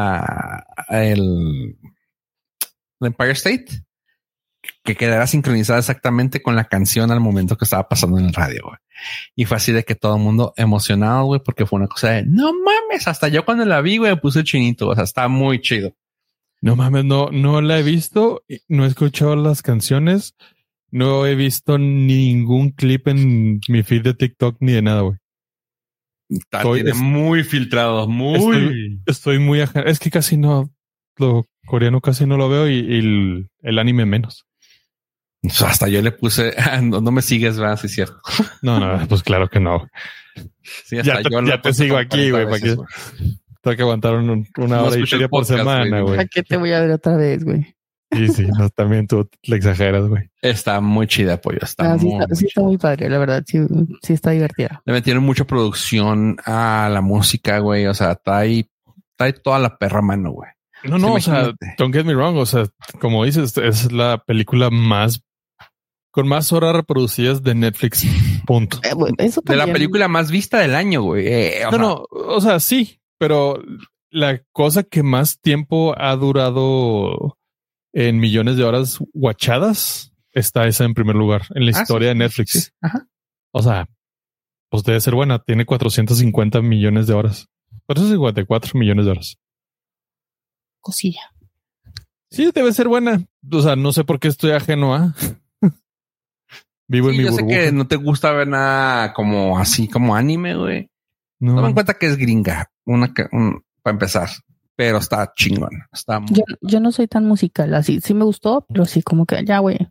el Empire State, que quedara sincronizada exactamente con la canción al momento que estaba pasando en el radio, güey. Y fue así de que todo el mundo emocionado, güey, porque fue una cosa de no mames, hasta yo cuando la vi, güey, me puse chinito, o sea, está muy chido. No mames, no la he visto, no he escuchado las canciones. No he visto ningún clip en mi feed de TikTok ni de nada, güey. Tiene muy filtrado, Estoy muy ajeno. Es que casi no, lo coreano casi no lo veo y el anime menos. O sea, hasta yo le puse, no me sigues, ¿verdad? Sí, es cierto. No, pues claro que no. Sí, hasta ya te sigo aquí, güey. Tengo que aguantar una hora y media por semana, güey. ¿A qué te voy a ver otra vez, güey? Sí, no, también tú le exageras, güey. Está muy chida, pollo. Está sí está muy padre, la verdad. Sí está divertida. Le metieron mucha producción a la música, güey. O sea, trae toda la perra mano, güey. No, o sea, don't get me wrong. O sea, como dices, es la película con más horas reproducidas de Netflix. Punto. Eso de la película más vista del año, güey. O sea, sí, pero la cosa que más tiempo ha durado en millones de horas watchadas está esa en primer lugar en la historia de Netflix. Sí. Ajá. O sea, pues debe ser buena. Tiene 450 millones de horas. 454 millones de horas. Cosilla. Sí, debe ser buena. O sea, no sé por qué estoy ajeno a. Vivo en mi burbuja. Yo sé que no te gusta ver nada como así como anime, güey. No. Toma en cuenta que es gringa, para empezar, pero está chingón. Está muy... yo no soy tan musical, así sí me gustó, pero sí como que ya, güey.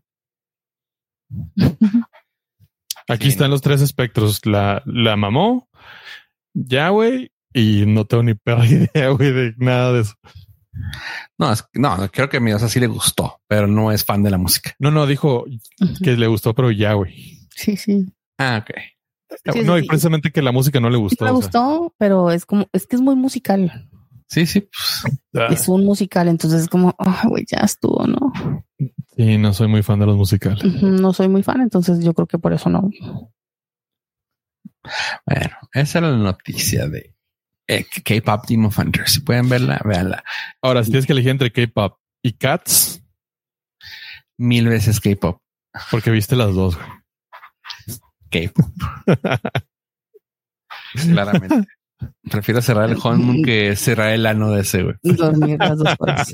Aquí están los tres espectros. La mamó, ya, güey, y no tengo ni perra idea, güey, de nada de eso. No, creo que a mi Dios sí le gustó, pero no es fan de la música. No, dijo que le gustó, pero ya, güey. Sí. Ah, ok. Sí, no, y precisamente que la música no le gustó. Sí me gustó, pero es que es muy musical. Sí. Es un musical, entonces es como, güey, ya estuvo, ¿no? Sí, no soy muy fan de los musicales. No soy muy fan, entonces yo creo que por eso no. Bueno, esa era la noticia de K-Pop Demon Hunters. Si pueden verla, véanla. Ahora, si tienes que elegir entre K-Pop y Cats, 1000 veces K-Pop. Porque viste las dos, güey. K-Pop. Claramente. Prefiero cerrar el honeymoon que cerrar el ano de ese, güey. Dormir las 2 horas.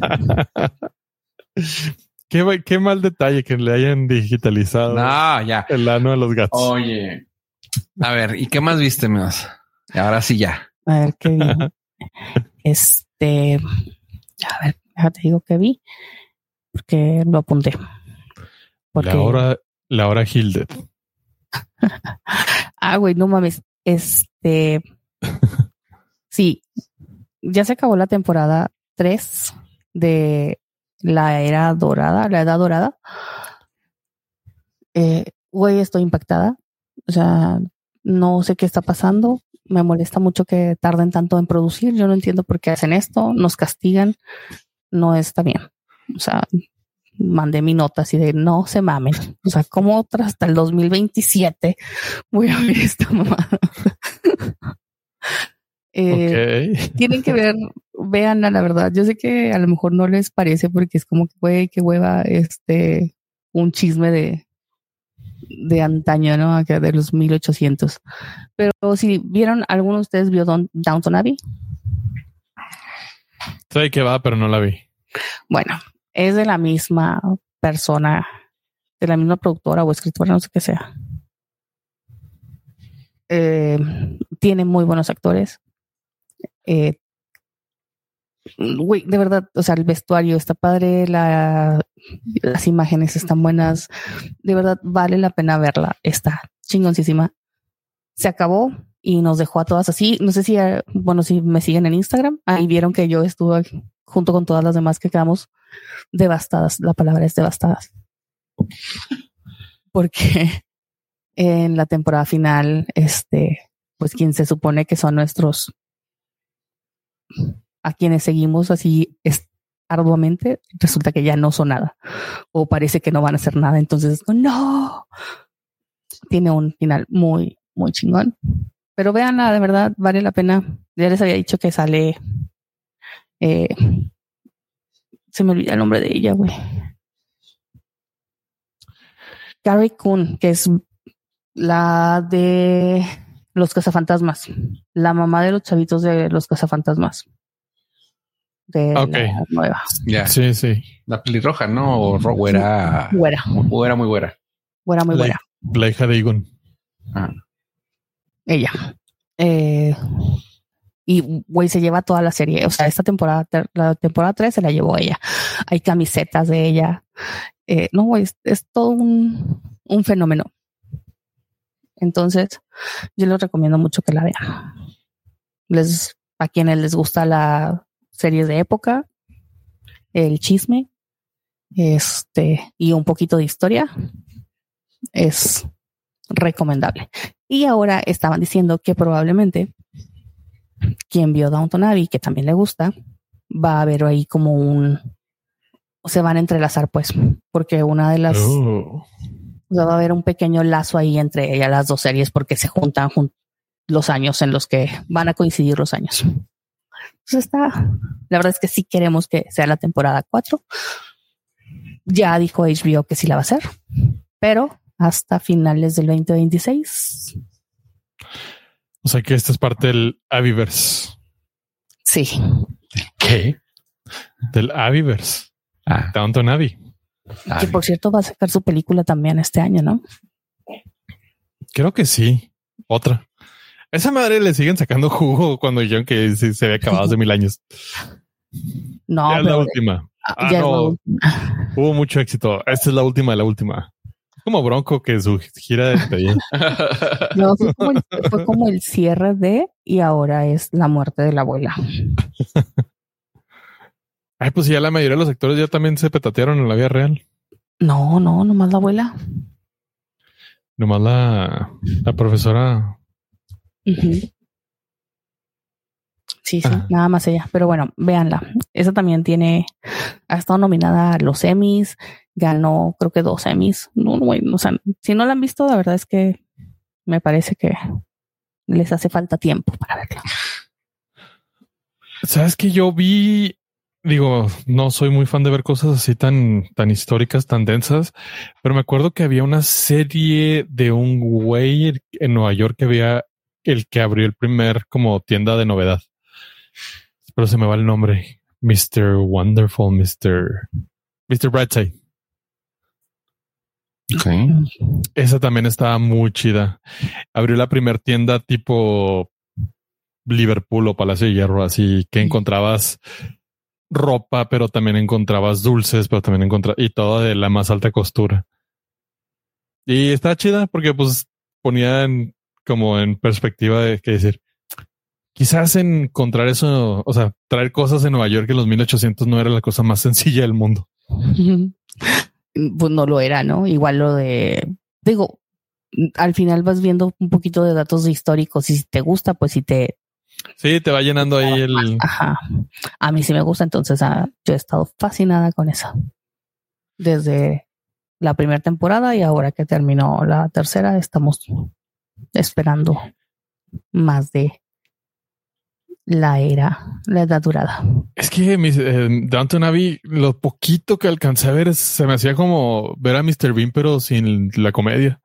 Qué mal detalle que le hayan digitalizado el ano a los gatos. Oye. A ver, ¿y qué más viste, menos? Ahora sí ya. A ver, ¿qué vi? A ver, déjate digo que vi. Porque lo apunté. La hora Hilded. Güey, no mames. Sí, ya se acabó la temporada 3 de la edad dorada. Güey, estoy impactada. O sea, no sé qué está pasando. Me molesta mucho que tarden tanto en producir. Yo no entiendo por qué hacen esto. Nos castigan. No está bien. O sea, mandé mi nota así de no se mamen. O sea, como hasta el 2027 voy a ver esta mamada. Tienen que ver, véanla, la verdad. Yo sé que a lo mejor no les parece porque es como que güey, qué hueva, un chisme de antaño, ¿no? Acá de los 1800. Pero si vieron, ¿alguno de ustedes vio Downton Abbey? Sé que va, pero no la vi. Bueno, es de la misma persona, de la misma productora o escritora, no sé qué sea. Tiene muy buenos actores. Güey, de verdad, o sea, el vestuario está padre, las imágenes están buenas, de verdad vale la pena verla, está chingoncísima. Se acabó y nos dejó a todas así. No sé si me siguen en Instagram, ahí vieron que yo estuve junto con todas las demás que quedamos devastadas. La palabra es devastadas. Porque en la temporada final, pues quien se supone que son a quienes seguimos así arduamente, resulta que ya no son nada o parece que no van a hacer nada. Entonces, no, tiene un final muy, muy chingón, pero véanla, de verdad, vale la pena. Ya les había dicho que sale, se me olvida el nombre de ella, güey. Carrie Coon, que es la de Los Cazafantasmas, la mamá de los chavitos de Los Cazafantasmas. La nueva. Yeah. Sí. La pelirroja, ¿no? O güera. Güera. Güera, muy güera. Güera, muy güera. La hija de Egon. Ella. Y güey, se lleva toda la serie. O sea, esta temporada, la temporada 3 se la llevó ella. Hay camisetas de ella. No, güey, es todo un fenómeno. Entonces, yo les recomiendo mucho que la vean. A quienes les gusta la series de época, el chisme, y un poquito de historia, es recomendable. Y ahora estaban diciendo que probablemente quien vio Downton Abbey, que también le gusta, va a haber ahí como se van a entrelazar, pues, porque una de las va a haber un pequeño lazo ahí entre ellas las dos series, porque se juntan los años en los que van a coincidir los años. Entonces la verdad es que sí queremos que sea la temporada 4. Ya dijo HBO que sí la va a hacer, pero hasta finales del 2026. O sea que esta es parte del Abbeyverse. Sí. ¿Qué? Del Abbeyverse. Downton Abbey. Que por cierto va a sacar su película también este año, ¿no? Creo que sí. Otra. Esa madre le siguen sacando jugo cuando dijeron que se había acabado hace 1000 años. No, ya es la última. Ya no. es la última. Hubo mucho éxito. Esta es la última de la última. Como Bronco que su gira de despedida. No, fue como el cierre y ahora es la muerte de la abuela. Ay, pues ya la mayoría de los actores ya también se petatearon en la vida real. No, nomás la abuela. Nomás la profesora. Uh-huh. Sí, nada más ella. Pero bueno, véanla. Esa también ha estado nominada a los Emmys. Ganó, creo que 2 Emmys. No, o sea, si no la han visto, la verdad es que me parece que les hace falta tiempo para verla. Sabes que yo vi, no soy muy fan de ver cosas así tan históricas, tan densas, pero me acuerdo que había una serie de un güey en Nueva York que había el que abrió el primer como tienda de novedad. Pero se me va el nombre. Mr. Wonderful, Mr. Brightside. Okay. Esa también estaba muy chida. Abrió la primer tienda tipo Liverpool o Palacio de Hierro, así que encontrabas ropa, pero también encontrabas dulces, pero también y todo de la más alta costura. Y está chida porque pues ponían como en perspectiva de qué decir. Quizás encontrar eso, o sea, traer cosas en Nueva York en los 1800 no era la cosa más sencilla del mundo. Pues no lo era, ¿no? Igual al final vas viendo un poquito de datos históricos y si te gusta, pues sí te va llenando ahí el... Ajá. A mí sí me gusta, entonces yo he estado fascinada con eso. Desde la primera temporada y ahora que terminó la tercera, estamos esperando más de la edad dorada. Es que Downton Abbey, lo poquito que alcancé a ver se me hacía como ver a Mr. Bean, pero sin la comedia.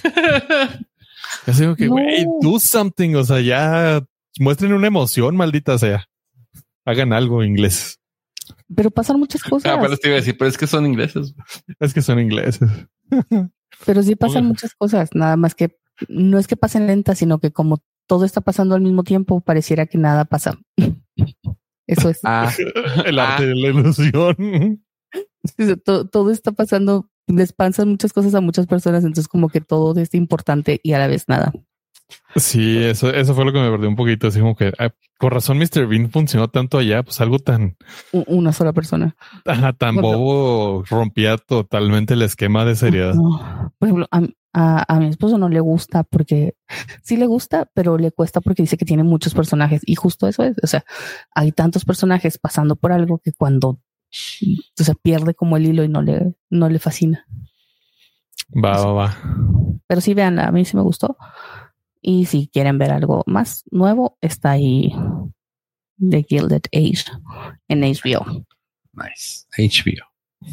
Así que, güey, do something. O sea, ya muestren una emoción, maldita sea. Hagan algo inglés. Pero pasan muchas cosas. Pero te iba a decir, pero es que son ingleses. Es que son ingleses. Pero sí pasan muchas cosas. Nada más que no es que pasen lentas, sino que como todo está pasando al mismo tiempo, pareciera que nada pasa. Eso es. El arte de la ilusión. Todo está pasando, les pasan muchas cosas a muchas personas, entonces como que todo es importante y a la vez nada. Sí, eso fue lo que me perdió un poquito. Así como que por razón Mr. Bean funcionó tanto allá, pues algo tan... Una sola persona. Tan bobo rompía totalmente el esquema de seriedad. No. Por ejemplo, a mi esposo no le gusta porque sí le gusta, pero le cuesta porque dice que tiene muchos personajes y justo eso es. O sea, hay tantos personajes pasando por algo que cuando pierde como el hilo y no le fascina. Va. Pero sí, vean, a mí sí me gustó. Y si quieren ver algo más nuevo, está ahí The Gilded Age en HBO. Nice. HBO.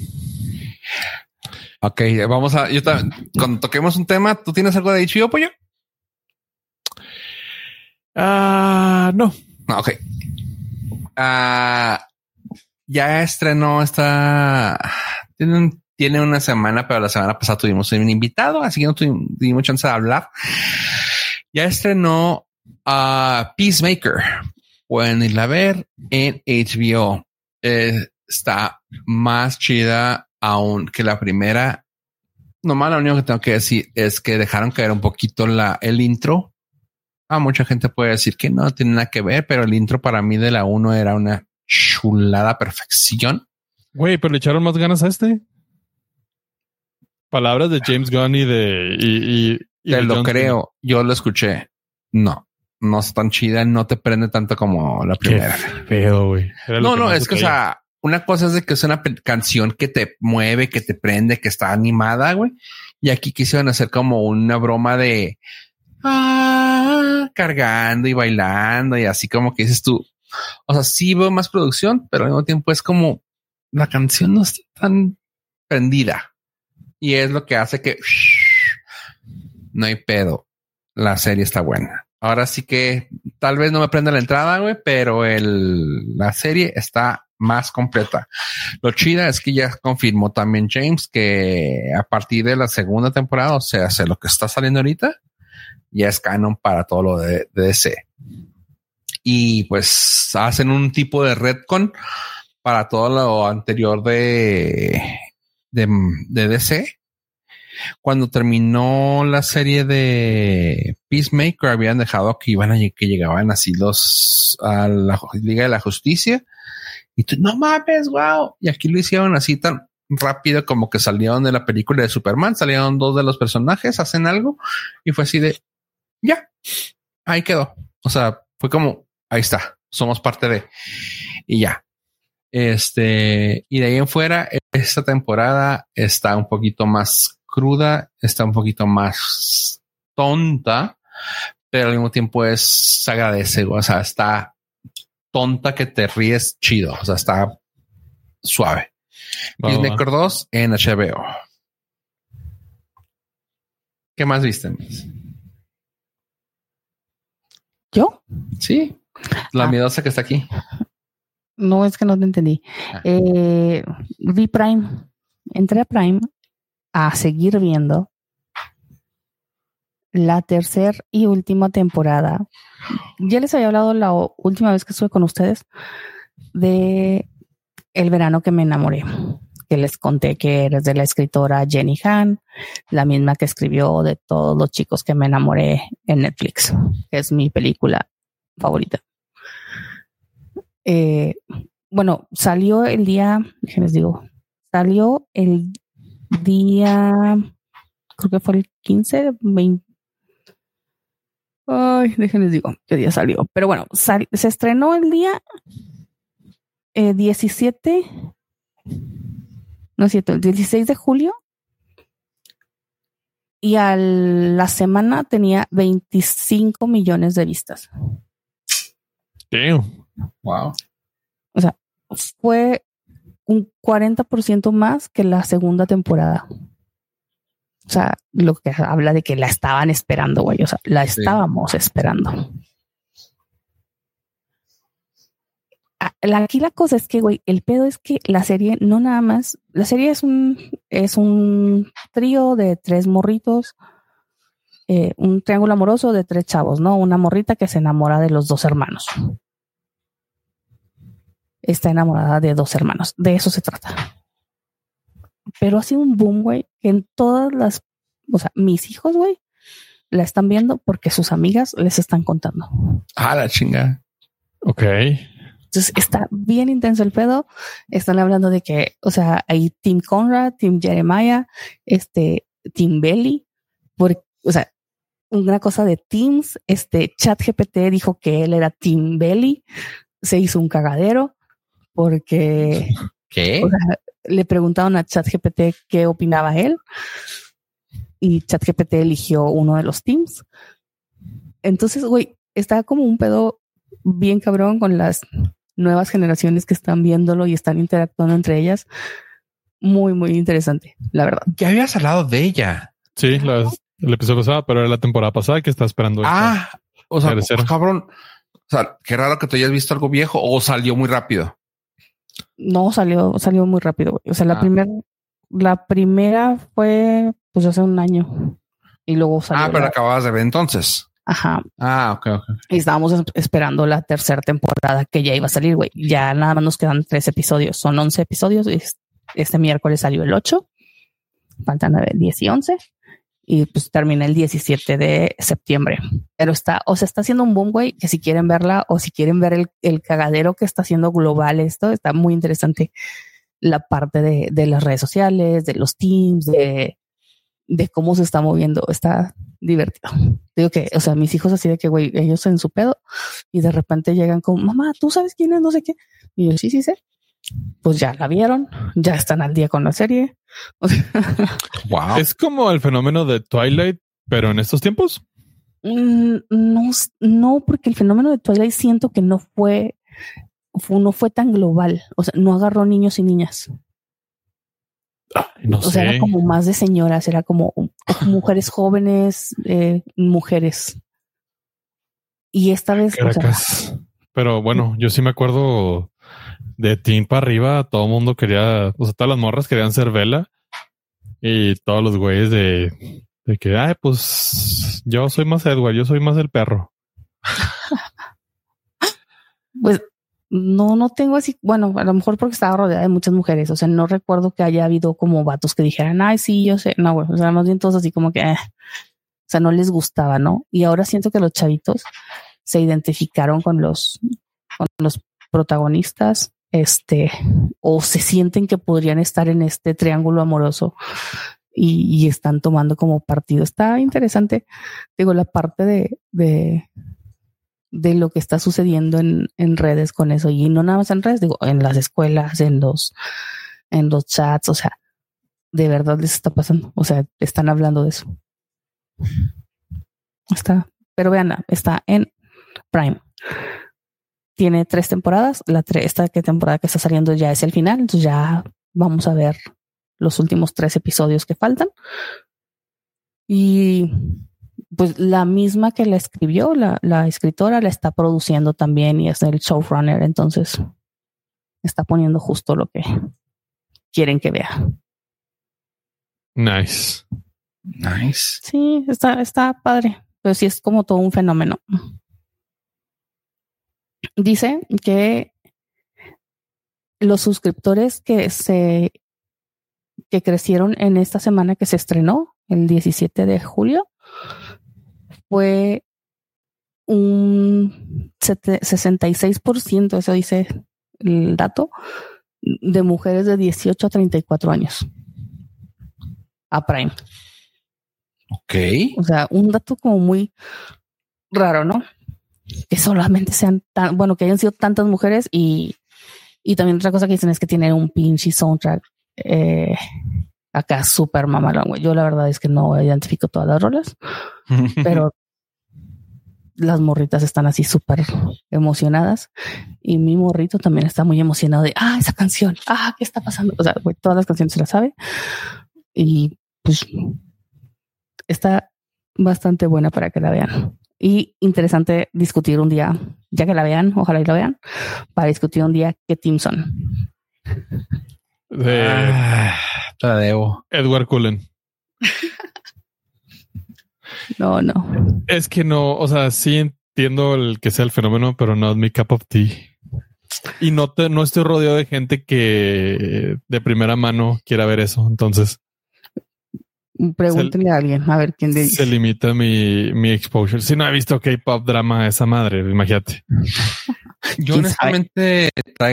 Ok, vamos a... cuando toquemos un tema, ¿tú tienes algo de HBO, Pollo? No. Ok. Ya estrenó tiene una semana, pero la semana pasada tuvimos un invitado, así que no tuvimos chance de hablar. Ya estrenó Peacemaker. Pueden irla a ver en HBO. Está más chida aún que la primera. Nomás lo único que tengo que decir es que dejaron caer un poquito el intro. Mucha gente puede decir que no tiene nada que ver, pero el intro para mí de la 1 era una chulada perfección. Güey, pero le echaron más ganas a este. Palabras de James Gunn y de... Te lo creo. Yo lo escuché. No es tan chida. No te prende tanto como la primera. Qué feo, güey. No, es que, o sea, una cosa es de que es una canción que te mueve, que te prende, que está animada, güey. Y aquí quisieron hacer como una broma de cargando y bailando y así como que dices tú. O sea, sí veo más producción, pero al mismo tiempo es como la canción no está tan prendida. Y es lo que hace que no hay pedo. La serie está buena. Ahora sí que tal vez no me prenda la entrada, güey, pero la serie está más completa. Lo chida es que ya confirmó también James que a partir de la segunda temporada, o sea, lo que está saliendo ahorita, ya es canon para todo lo de DC. Y pues hacen un tipo de retcon para todo lo anterior de DC. Cuando terminó la serie de Peacemaker, habían dejado que llegaban así a la Liga de la Justicia. Y tú, no mames, wow. Y aquí lo hicieron así tan rápido como que salieron de la película de Superman, salieron 2 de los personajes, hacen algo y fue así de ya, ahí quedó. O sea, fue como ahí está, somos parte de y ya. Y de ahí en fuera, esta temporada está un poquito más cruda, está un poquito más tonta, pero al mismo tiempo se agradece. O sea, está tonta que te ríes chido. O sea, está suave. Peacemaker 2 en HBO. ¿Qué más viste? ¿Yo? Sí. La miedosa que está aquí. No, es que no te entendí. Vi Prime. Entré a Prime a seguir viendo la tercera y última temporada. Ya les había hablado la última vez que estuve con ustedes de El verano que me enamoré, que les conté que eres de la escritora Jenny Han, la misma que escribió De todos los chicos que me enamoré en Netflix, que es mi película favorita. Bueno, salió el día, déjenles digo, salió el día, creo que fue el 15, 20. Ay, déjenles digo qué día salió. Pero bueno, se estrenó el día 17, no es cierto, el 16 de julio. Y a la semana tenía 25 millones de vistas. Damn. Wow. O sea, fue un 40% más que la segunda temporada. O sea, lo que habla de que la estaban esperando, güey. O sea, la estábamos esperando. Aquí la cosa es que, güey, el pedo es que la serie no nada más, la serie es un trío de 3 morritos, un triángulo amoroso de 3 chavos, ¿no? Una morrita que se enamora de los 2 hermanos. Está enamorada de 2 hermanos. De eso se trata. Pero ha sido un boom, güey, que en todas las, o sea, mis hijos, güey, la están viendo porque sus amigas les están contando. Ah, la chinga. Ok. Entonces está bien intenso el pedo. Están hablando de que, o sea, hay Team Conrad, Team Jeremiah, Team Belly, porque, o sea, una cosa de Teams, ChatGPT dijo que él era Team Belly, se hizo un cagadero porque ¿qué? O sea, le preguntaron a ChatGPT qué opinaba él y ChatGPT eligió uno de los teams. Entonces, güey, está como un pedo bien cabrón con las nuevas generaciones que están viéndolo y están interactuando entre ellas. Muy, muy interesante, la verdad. Ya habías hablado de ella. Sí, el episodio pasado, pero era la temporada pasada que está esperando. O sea, cabrón. O sea, qué raro que tú hayas visto algo viejo o salió muy rápido. No, salió muy rápido, güey. O sea, la primera fue pues hace un año y luego salió. Pero acababas de ver entonces. Ajá. Ok. Y estábamos esperando la tercera temporada que ya iba a salir, güey. Ya nada más nos quedan 3 episodios. Son 11 episodios. Este miércoles salió el 8. Faltan 9, 10 y 11. Y pues termina el 17 de septiembre. Pero está haciendo un boom, güey, que si quieren verla o si quieren ver el cagadero que está haciendo global esto, está muy interesante. la parte de las redes sociales, de los teams, de cómo se está moviendo. Está divertido. Digo que, o sea, mis hijos así de que, güey, ellos en su pedo y de repente llegan como, mamá, ¿tú sabes quién es? No sé qué. Y yo, sí sé. Pues ya la vieron, ya están al día con la serie. O sea, wow. Es como el fenómeno de Twilight, pero en estos tiempos. No, porque el fenómeno de Twilight siento que no fue tan global. O sea, no agarró niños y niñas. No sé. O sea, era como más de señoras, era como mujeres jóvenes, mujeres. Y esta vez, o sea, pero bueno, yo sí me acuerdo de teen para arriba, todo el mundo quería, o sea, todas las morras querían ser Bella y todos los güeyes de que, ay, pues yo soy más Edward, yo soy más el perro. Pues no tengo así, bueno, a lo mejor porque estaba rodeada de muchas mujeres, o sea, no recuerdo que haya habido como vatos que dijeran, ay, sí, yo sé, no, güey, o sea, más bien todos así como que, o sea, no les gustaba, ¿no? Y ahora siento que los chavitos se identificaron con los protagonistas, o se sienten que podrían estar en este triángulo amoroso y están tomando como partido. Está interesante, digo, la parte de lo que está sucediendo en redes con eso, y no nada más en redes, digo, en las escuelas, en los chats, o sea, de verdad les está pasando, o sea, están hablando de eso. Pero veanla, está en Prime. Tiene 3 temporadas. Esta temporada que está saliendo ya es el final, entonces ya vamos a ver los últimos 3 episodios que faltan. Y pues la misma que la escribió, la escritora, la está produciendo también y es el showrunner, entonces está poniendo justo lo que quieren que vea. Nice. Sí, está padre, pero sí es como todo un fenómeno. Dice que los suscriptores que crecieron en esta semana que se estrenó, el 17 de julio, fue un 66%, eso dice el dato, de mujeres de 18 a 34 años a Prime. Ok. O sea, un dato como muy raro, ¿no? Que solamente sean que hayan sido tantas mujeres, y también otra cosa que dicen es que tienen un pinche soundtrack acá súper mamalón, güey. Yo la verdad es que no identifico todas las rolas, pero las morritas están así súper emocionadas, y mi morrito también está muy emocionado de, esa canción, ¿qué está pasando? O sea, güey, todas las canciones se las sabe, y pues está bastante buena para que la vean. Y interesante discutir un día, ya que la vean, ojalá y la vean, para discutir un día qué team son. Te la debo. Edward Cullen. No. Es que no, o sea, sí entiendo el que sea el fenómeno, pero no es mi cup of tea. Y no estoy rodeado de gente que de primera mano quiera ver eso, entonces pregúntenle a alguien a ver quién le dice. Se limita mi exposure. Si no he visto K-pop drama, esa madre, imagínate. Yo honestamente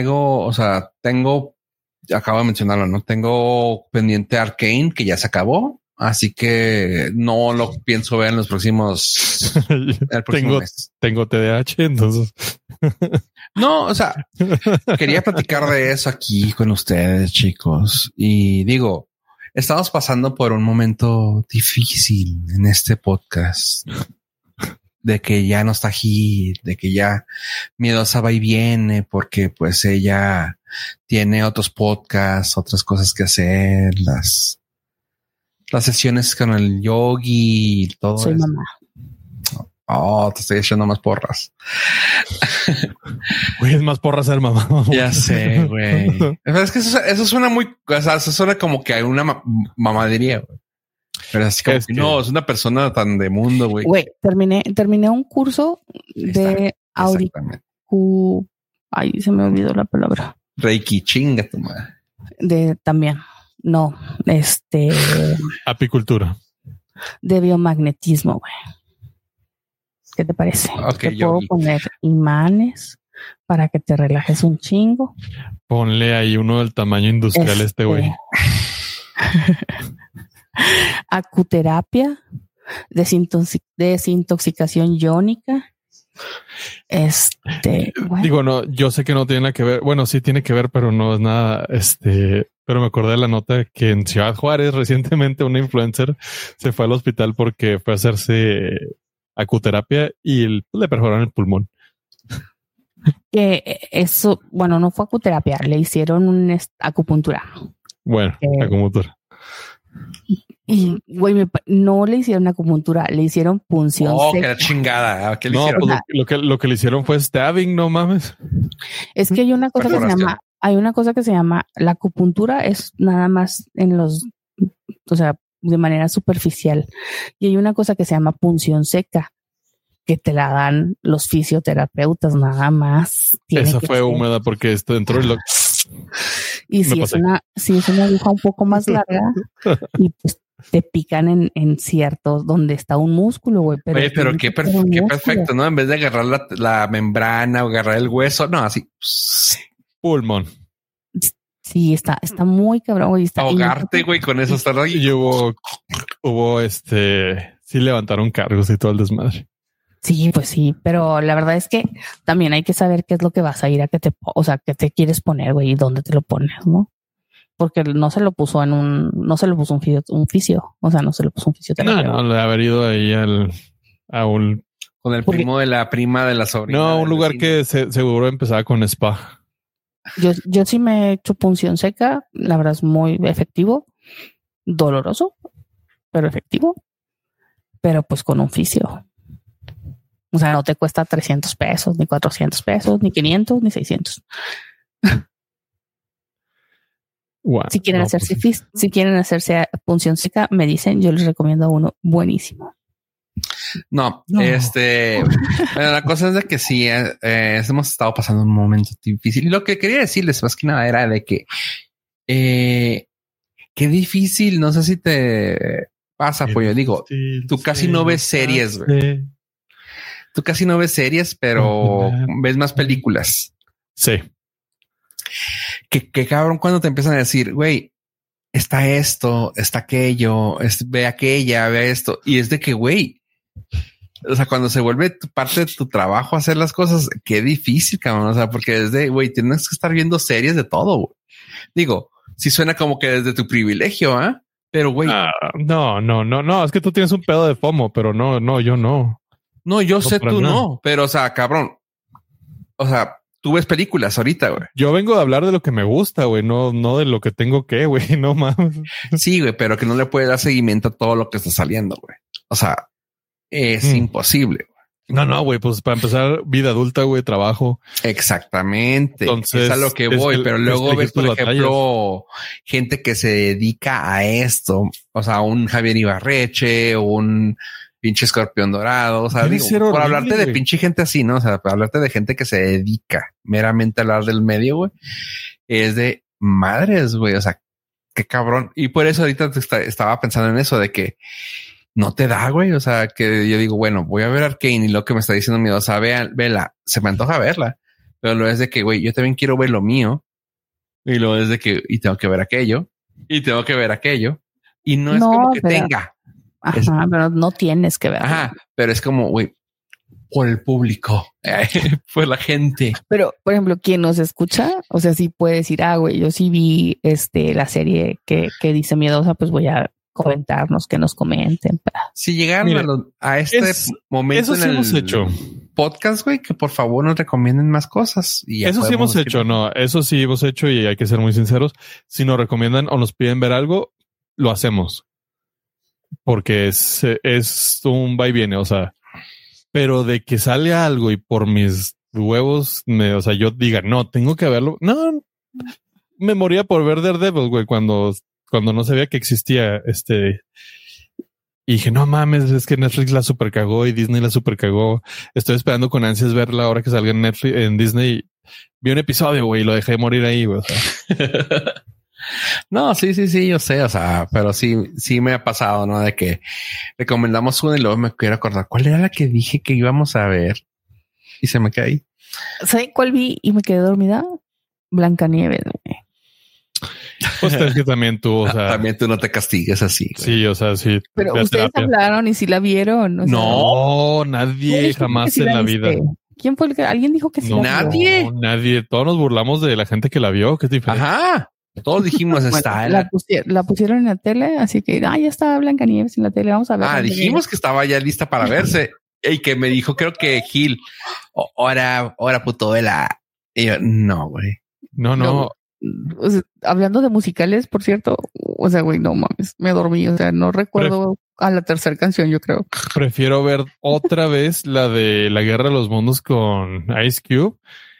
acabo de mencionarlo, ¿no? Tengo pendiente Arcane, que ya se acabó, así que no lo pienso ver en los próximos. Tengo TDAH, entonces. No, o sea, quería platicar de eso aquí con ustedes, chicos. Y digo, estamos pasando por un momento difícil en este podcast, de que ya no está aquí, de que ya Miedosa va y viene, porque pues ella tiene otros podcasts, otras cosas que hacer, las sesiones con el yogi y todo. Soy eso. mamá. Oh, te estoy echando más porras. Güey, es más porra ser mamá. Ya sé, güey. Es que eso suena muy, o sea, eso suena como que hay una mamadería, güey. Pero así como no, es una persona tan de mundo, güey. Güey, terminé un curso de audio. Ay, se me olvidó la palabra. Reiki, chinga tu madre. También. No, apicultura. De biomagnetismo, güey. ¿Qué te parece? Okay, te puedo poner imanes para que te relajes un chingo. Ponle ahí uno del tamaño industrial güey. Acuterapia, desintoxicación iónica. Bueno. Digo, no, yo sé que no tiene nada que ver. Bueno, sí tiene que ver, pero no es nada. Pero me acordé de la nota que en Ciudad Juárez recientemente una influencer se fue al hospital porque fue a hacerse acuterapia y le perforaron el pulmón. Que eso, bueno, no fue acuterapia, le hicieron una acupuntura. Bueno, acupuntura. Y güey, no le hicieron acupuntura, le hicieron punción seca. Que la chingada. ¿Qué le no, hicieron? Pues lo que le hicieron fue stabbing, no mames. Es que hay una cosa que se llama la acupuntura, es nada más o sea, de manera superficial. Y hay una cosa que se llama punción seca, que te la dan los fisioterapeutas nada más. Esa fue húmeda porque dentro del... Y si es una aguja un poco más larga y pues te pican en ciertos donde está un músculo, güey. Pero qué perfecto, ¿no? En vez de agarrar la membrana o agarrar el hueso, no, así. Pulmón. Sí, está muy cabrón, güey. Ahogarte, güey, con eso está ahí. Y hubo sí levantaron cargos y todo el desmadre. Sí, pues sí, pero la verdad es que también hay que saber qué es lo que vas a ir a qué te quieres poner, güey, y dónde te lo pones, ¿no? Porque no se lo puso un fisio, o sea, no se lo puso un fisioterapeuta. No, le haber ido ahí con el primo de la prima de la sobrina. No, un lugar que seguro empezaba con spa. Yo sí me he hecho punción seca, la verdad es muy efectivo, doloroso, pero efectivo, pero pues con un fisio. O sea, no te cuesta 300 pesos, ni 400 pesos, ni 500, ni 600. Wow, si quieren hacerse punción seca, me dicen, yo les recomiendo uno buenísimo. No. Bueno, la cosa es de que sí, hemos estado pasando un momento difícil. Y lo que quería decirles más que nada era de que qué difícil, no sé si te pasa, pues yo digo, tú casi no ves series, güey. Tú casi no ves series, pero ves más películas. Sí. Que cabrón cuando te empiezan a decir, güey, está esto, está aquello, ve aquella, ve esto. Y es de que, güey, o sea, cuando se vuelve parte de tu trabajo hacer las cosas, qué difícil, cabrón. O sea, porque desde, güey, tienes que estar viendo series de todo, güey. Digo, sí suena como que desde tu privilegio, ¿ah? Pero, güey. No. Es que tú tienes un pedo de FOMO, pero no, yo no. No, yo sé tú no, pero o sea, cabrón. O sea, tú ves películas ahorita, güey. Yo vengo de hablar de lo que me gusta, güey, no de lo que tengo que, güey, no mames. Sí, güey, pero que no le puedes dar seguimiento a todo lo que está saliendo, güey. O sea, es imposible. No, güey, pues para empezar, vida adulta, güey, trabajo. Exactamente. Entonces, es a lo que voy, pero luego ves, por ejemplo, gente que se dedica a esto. O sea, un Javier Ibarreche, un pinche Escorpión Dorado. O sea, digo, por hablarte de pinche gente así, ¿no? O sea, para hablarte de gente que se dedica meramente a hablar del medio, güey, es de madres, güey. O sea, qué cabrón. Y por eso ahorita estaba pensando en eso de que no te da, güey. O sea, que yo digo, bueno, voy a ver Arcane y lo que me está diciendo mi, o sea, vela, se me antoja verla, pero lo es de que, güey, yo también quiero ver lo mío y lo es de que, y tengo que ver aquello y tengo que ver aquello y no es como que tenga. Ajá, pero no tienes que ver. Ajá, pero es como, güey, por el público, por la gente. Pero, por ejemplo, quien nos escucha, o sea, sí puede decir, güey, yo sí vi la serie que dice Miedosa, pues voy a comentarnos, que nos comenten. Si llegaron a este momento en el podcast, güey, que por favor nos recomienden más cosas. Y eso sí hemos hecho, no, eso sí hemos hecho y hay que ser muy sinceros. Si nos recomiendan o nos piden ver algo, lo hacemos. Porque es un va y viene, o sea, pero de que sale algo y por mis huevos, o sea, yo diga, no, tengo que verlo. No, me moría por ver Daredevil, güey, cuando no sabía que existía y dije, no mames, es que Netflix la super cagó y Disney la super cagó. Estoy esperando con ansias verla ahora que salga en Netflix, en Disney. Vi un episodio, güey, y lo dejé morir ahí, güey. O sea. No, sí, yo sé, o sea, pero sí me ha pasado, ¿no? De que recomendamos una y luego me quiero acordar cuál era la que dije que íbamos a ver y se me cae. ¿Saben cuál vi y me quedé dormida? Blancanieves, güey. Pues es que también tú, o sea, también tú no te castigues así. Güey. Sí, o sea, sí. Pero ustedes hablaron y si la vieron. O sea, no, nadie jamás en la vida. ¿Quién fue el que? ¿Alguien dijo que sí? Nadie. No, nadie. Todos nos burlamos de la gente que la vio, que es diferente. Ajá. Todos dijimos está. La pusieron en la tele, así que ya estaba Blancanieves en la tele. Vamos a ver. Dijimos que estaba ya lista para verse. Y que me dijo, creo que Gil, ahora puto vela. Y yo, no, güey. No. O sea, hablando de musicales, por cierto, o sea, güey, no mames, me dormí, o sea, no recuerdo a la tercera canción, yo creo. Prefiero ver otra vez la de La Guerra de los Mundos con Ice Cube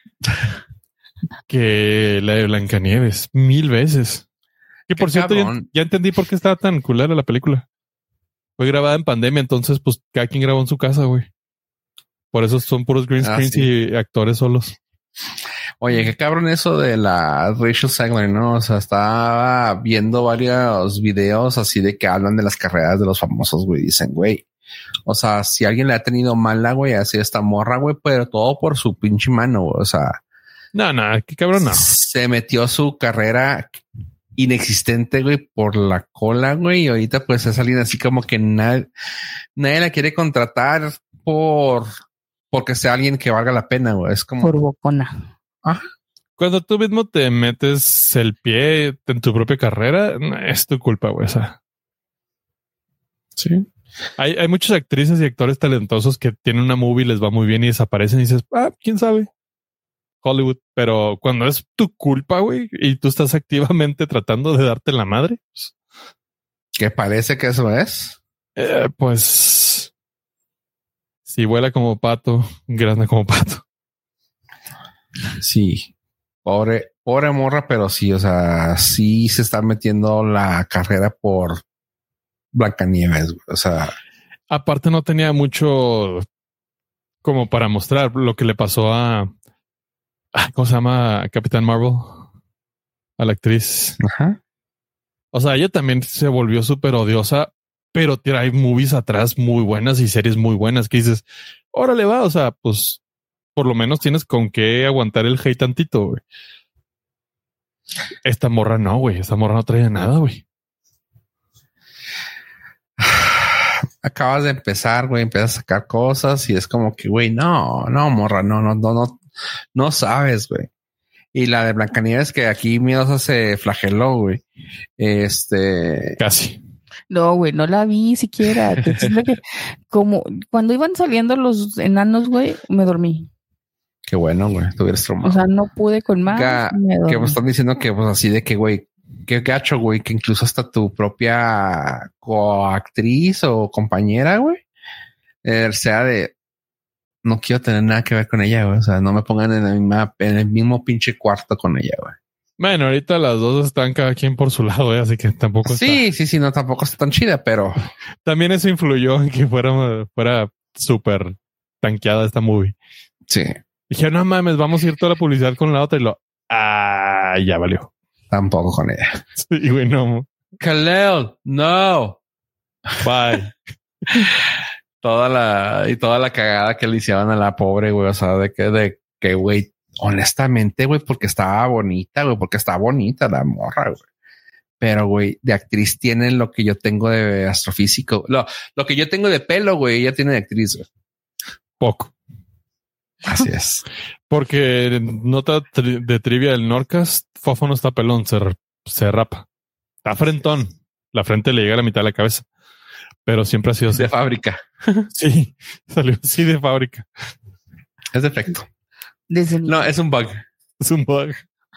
que la de Blancanieves, 1000 veces. Que por cierto, ya entendí por qué estaba tan culera la película. Fue grabada en pandemia, entonces pues cada quien grabó en su casa, güey. Por eso son puros green screens y actores solos. Oye, qué cabrón eso de la Rachel Zegler, ¿no? O sea, estaba viendo varios videos así de que hablan de las carreras de los famosos, güey. Dicen, güey, o sea, si alguien le ha tenido mala, güey, así esta morra, güey, pero todo por su pinche mano, güey. O sea, no, qué cabrón, no. Se metió su carrera inexistente, güey, por la cola, güey. Y ahorita pues es alguien así como que nadie la quiere contratar porque sea alguien que valga la pena, güey. Es como por bocona. Cuando tú mismo te metes el pie en tu propia carrera, es tu culpa, güey. O sea, sí. Hay muchas actrices y actores talentosos que tienen una movie, les va muy bien y desaparecen y dices, quién sabe. Hollywood. Pero cuando es tu culpa, güey, y tú estás activamente tratando de darte la madre, pues, que parece que eso es. Pues si vuela como pato, grande como pato. Sí, pobre morra, pero sí, o sea, sí se está metiendo la carrera por Blancanieves, o sea. Aparte no tenía mucho como para mostrar lo que le pasó a ¿cómo se llama? Capitán Marvel, a la actriz. Ajá. O sea, ella también se volvió súper odiosa, pero hay movies atrás muy buenas y series muy buenas que dices, órale va, o sea, pues por lo menos tienes con qué aguantar el hate tantito, güey. Esta morra no, güey. Esta morra no trae nada, güey. Acabas de empezar, güey. Empiezas a sacar cosas y es como que, güey, no, morra, no sabes, güey. Y la de Blancanieves que aquí miedosa se flageló, güey. Casi. No, güey, no la vi siquiera. Que como cuando iban saliendo los enanos, güey, me dormí. Qué bueno, güey. Tuvieras traumado. O sea, no pude con más. Que me están diciendo que, pues, así de que, güey, qué gacho, güey, que incluso hasta tu propia coactriz o compañera, güey, sea de no quiero tener nada que ver con ella, güey. O sea, no me pongan en el mismo pinche cuarto con ella, güey. Bueno, ahorita las dos están cada quien por su lado, güey, así que tampoco sí, no, tampoco está tan chida, pero también eso influyó en que fuera súper tanqueada esta movie. Sí. Dije, no mames, vamos a ir toda la publicidad con la otra y ya valió. Tampoco con ella. Sí, güey, no. Kal-El, no. Bye. toda la cagada que le hicieron a la pobre, güey. O sea, de que, güey, honestamente, güey, porque estaba bonita, güey, porque está bonita la morra, güey. Pero, güey, de actriz tiene lo que yo tengo de astrofísico. Lo que yo tengo de pelo, güey, ella tiene de actriz, güey. Poco. Así es. Porque nota de trivia del Nordcast, Fofo no está pelón, se rapa. Está frentón. La frente le llega a la mitad de la cabeza. Pero siempre ha sido así. De fábrica. Sí, salió así de fábrica. Es defecto. No, es un bug. Es un bug.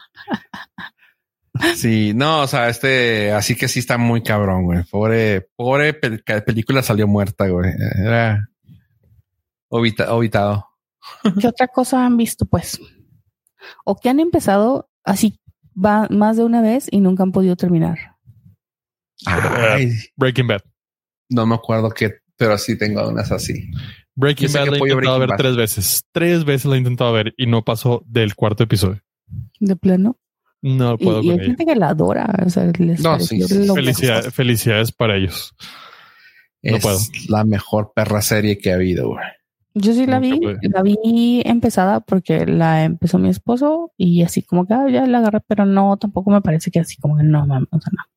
Sí, no, o sea, así que sí está muy cabrón, güey. Pobre película salió muerta, güey. Era obitado. ¿Qué otra cosa han visto, pues? O que han empezado así más de una vez y nunca han podido terminar. Breaking Bad. No me acuerdo pero sí tengo unas así. Breaking Bad la he intentado ver 3 veces. 3 veces la he intentado ver y no pasó del 4º episodio. ¿De plano? No puedo y hay gente que la adora. O sea, Felicidades para ellos. No puedo. La mejor perra serie que ha habido, güey. Yo sí la vi empezada porque la empezó mi esposo y así como que ya la agarré, pero no, tampoco me parece que así como que no, mames, o sea, no.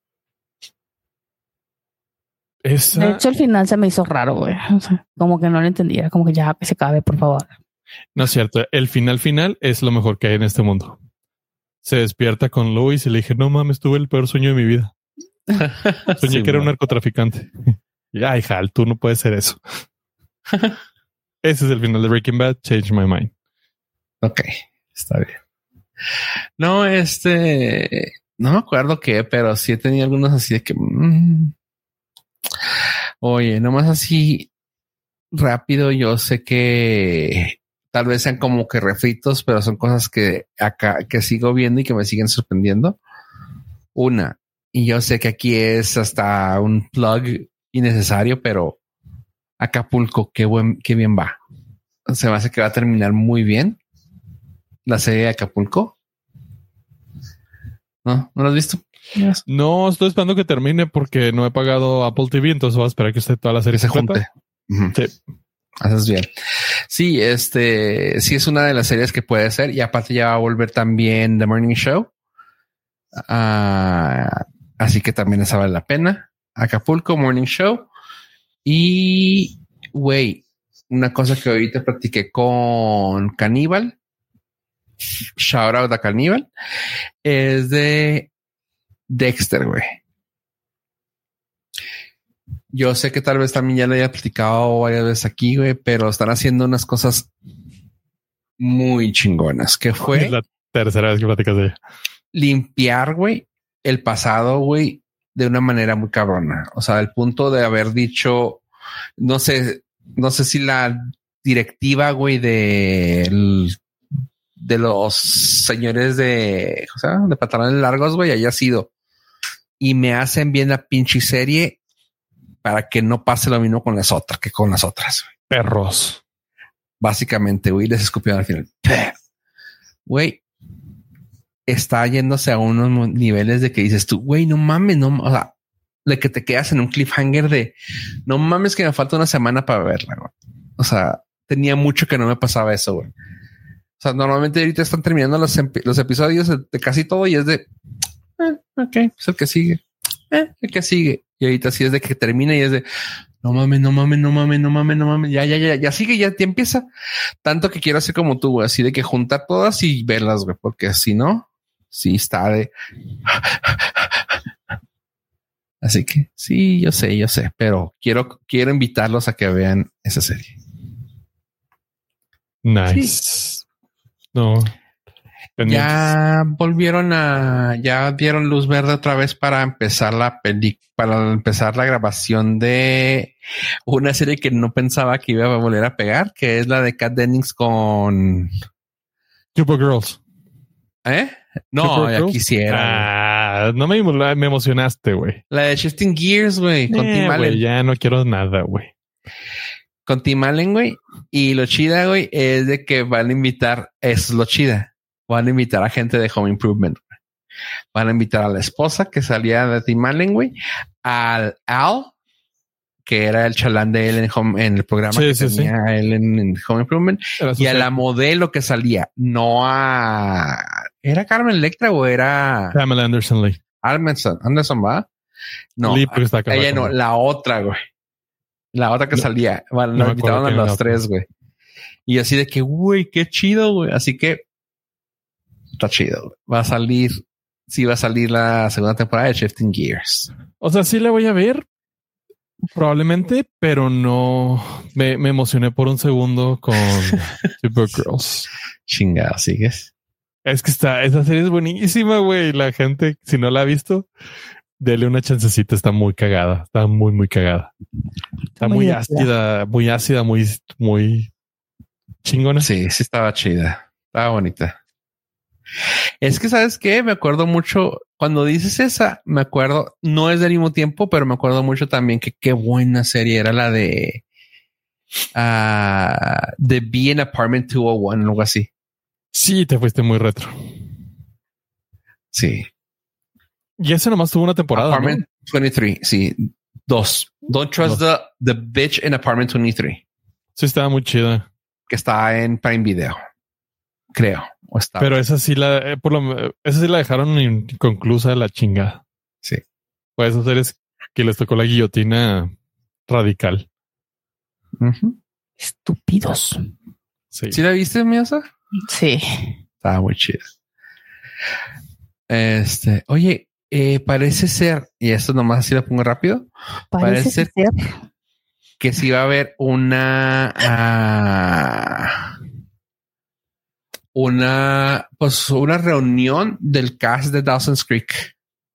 De hecho, el final se me hizo raro, güey. O sea, como que no lo entendía, como que ya que se acabe, por favor. No es cierto. El final es lo mejor que hay en este mundo. Se despierta con Lois y le dije, no mames, tuve el peor sueño de mi vida. Soñé sí, que era un narcotraficante. Y ay, Hal, tú no puedes ser eso. Ese es el final de Breaking Bad. Change my mind. Ok, está bien. No, no me acuerdo qué, pero sí tenía algunos así de que... Oye, nomás así rápido, yo sé que tal vez sean como que refritos, pero son cosas que acá que sigo viendo y que me siguen sorprendiendo. Una, y yo sé que aquí es hasta un plug innecesario, pero Acapulco, qué bien va. Se me hace que va a terminar muy bien la serie de Acapulco. ¿No lo has visto? No, estoy esperando que termine porque no he pagado Apple TV, entonces voy a esperar que esté toda la serie se junte. Sí. Haces bien. Sí, sí es una de las series que puede ser y aparte ya va a volver también The Morning Show. Así que también esa vale la pena. Acapulco, Morning Show. Y, güey, una cosa que ahorita practiqué con Caníbal. Shout out a Caníbal. Es de Dexter, güey. Yo sé que tal vez también ya lo haya platicado varias veces aquí, güey, pero están haciendo unas cosas muy chingonas. Que fue es la tercera vez que platicas de ella. Limpiar, güey, el pasado, güey, de una manera muy cabrona. O sea, el punto de haber dicho, no sé si la directiva, güey, de los señores de pantalones largos, güey, haya sido. Y me hacen bien la pinche serie para que no pase lo mismo con las otras que con las otras. Güey. Perros. Básicamente, güey, les escupieron al final. Güey, está yéndose a unos niveles de que dices tú, güey, no mames, no, o sea, de que te quedas en un cliffhanger de no mames que me falta una semana para verla, güey. O sea, tenía mucho que no me pasaba eso, güey. O sea, normalmente ahorita están terminando los episodios de casi todo y es de ok, pues el que sigue. El que sigue. Y ahorita sí es de que termina y es de no mames, ya sigue, ya empieza. Tanto que quiero hacer como tú, güey, así de que juntar todas y verlas, güey, porque si no, sí está de así que sí, yo sé, pero quiero invitarlos a que vean esa serie. Nice. Sí. No. Ya ya dieron luz verde otra vez para empezar para empezar la grabación de una serie que no pensaba que iba a volver a pegar, que es la de Kat Dennings con Supergirls. No, ya quisiera. No me emocionaste, güey. La de Shifting Gears, güey, con Tim Allen. Ya no quiero nada, güey. Con Tim Allen, güey. Y lo chida, güey, es de que van a invitar, eso es lo chida. Van a invitar a gente de Home Improvement. Van a invitar a la esposa que salía de Tim Allen, güey. Al Al, que era el chalán de él en el programa tenía él en Home Improvement. Y a la modelo que salía. No a... ¿Era Carmen Electra o era... Pamela Anderson Lee. Anderson, ¿va? No, ella no, la otra, güey. La otra que salía. Bueno, nos invitaron a los tres, güey. Y así de que, güey, qué chido, güey. Así que está chido. Va a salir la segunda temporada de Shifting Gears. O sea, sí la voy a ver probablemente, pero no me emocioné por un segundo con Supergirls. Chingado, ¿sigues? Es que esa serie es buenísima, güey. La gente, si no la ha visto, dele una chancecita. Está muy cagada. Está muy, muy cagada. Está muy ácida, muy chingona. Sí, estaba chida. Estaba bonita. Es que, ¿sabes qué? Me acuerdo mucho, cuando dices esa, me acuerdo, no es del mismo tiempo, pero me acuerdo mucho también que qué buena serie era la de The Bee in Apartment 201, algo así. Sí, te fuiste muy retro. Sí. Y ese nomás tuvo una temporada, Apartment 23, sí. 2. Don't trust the bitch in Apartment 23. Sí, estaba muy chida. Que está en Prime Video, creo. Pero esa sí esa sí la dejaron inconclusa, la chingada. Sí. Pues esos seres que les tocó la guillotina radical. Estúpidos. Sí. ¿Sí la viste, Miosa? Sí. Estaba muy chida. Oye, parece ser, y esto nomás así lo pongo rápido. Parece ser que sí va a haber una reunión del cast de Dawson's Creek.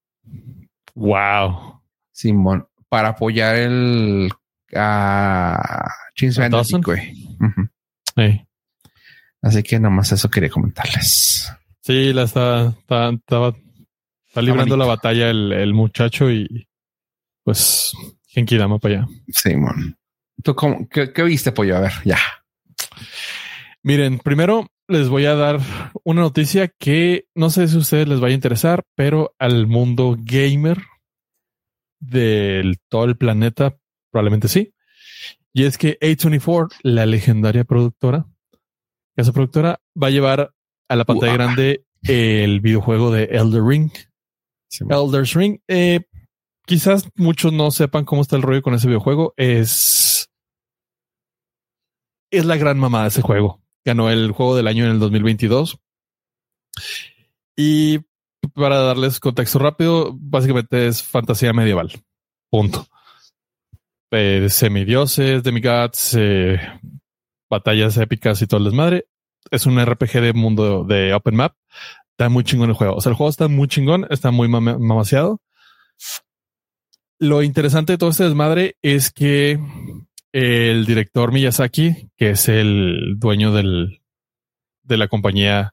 Wow. Simón, para apoyar el James Van güey. Sí. Así que nomás eso quería comentarles. Sí, está librando la batalla el muchacho y pues Genkidama para allá. Simón. ¿Tú qué viste, Pollo? A ver, ya. Miren, primero les voy a dar una noticia que no sé si a ustedes les vaya a interesar, pero al mundo gamer del todo el planeta probablemente sí. Y es que A24, la legendaria casa productora, va a llevar a la pantalla grande el videojuego de Elder Ring. Sí, Elder Ring. Quizás muchos no sepan cómo está el rollo con ese videojuego. Es la gran mamá de ese juego. Ganó el juego del año en el 2022. Y para darles contexto rápido, básicamente es fantasía medieval. Punto. Semidioses, demigods, batallas épicas y todo el desmadre. Es un RPG de mundo de open map. Está muy chingón el juego. O sea, el juego está muy chingón, está muy mamaseado. Lo interesante de todo este desmadre es que el director Miyazaki, que es el dueño de la compañía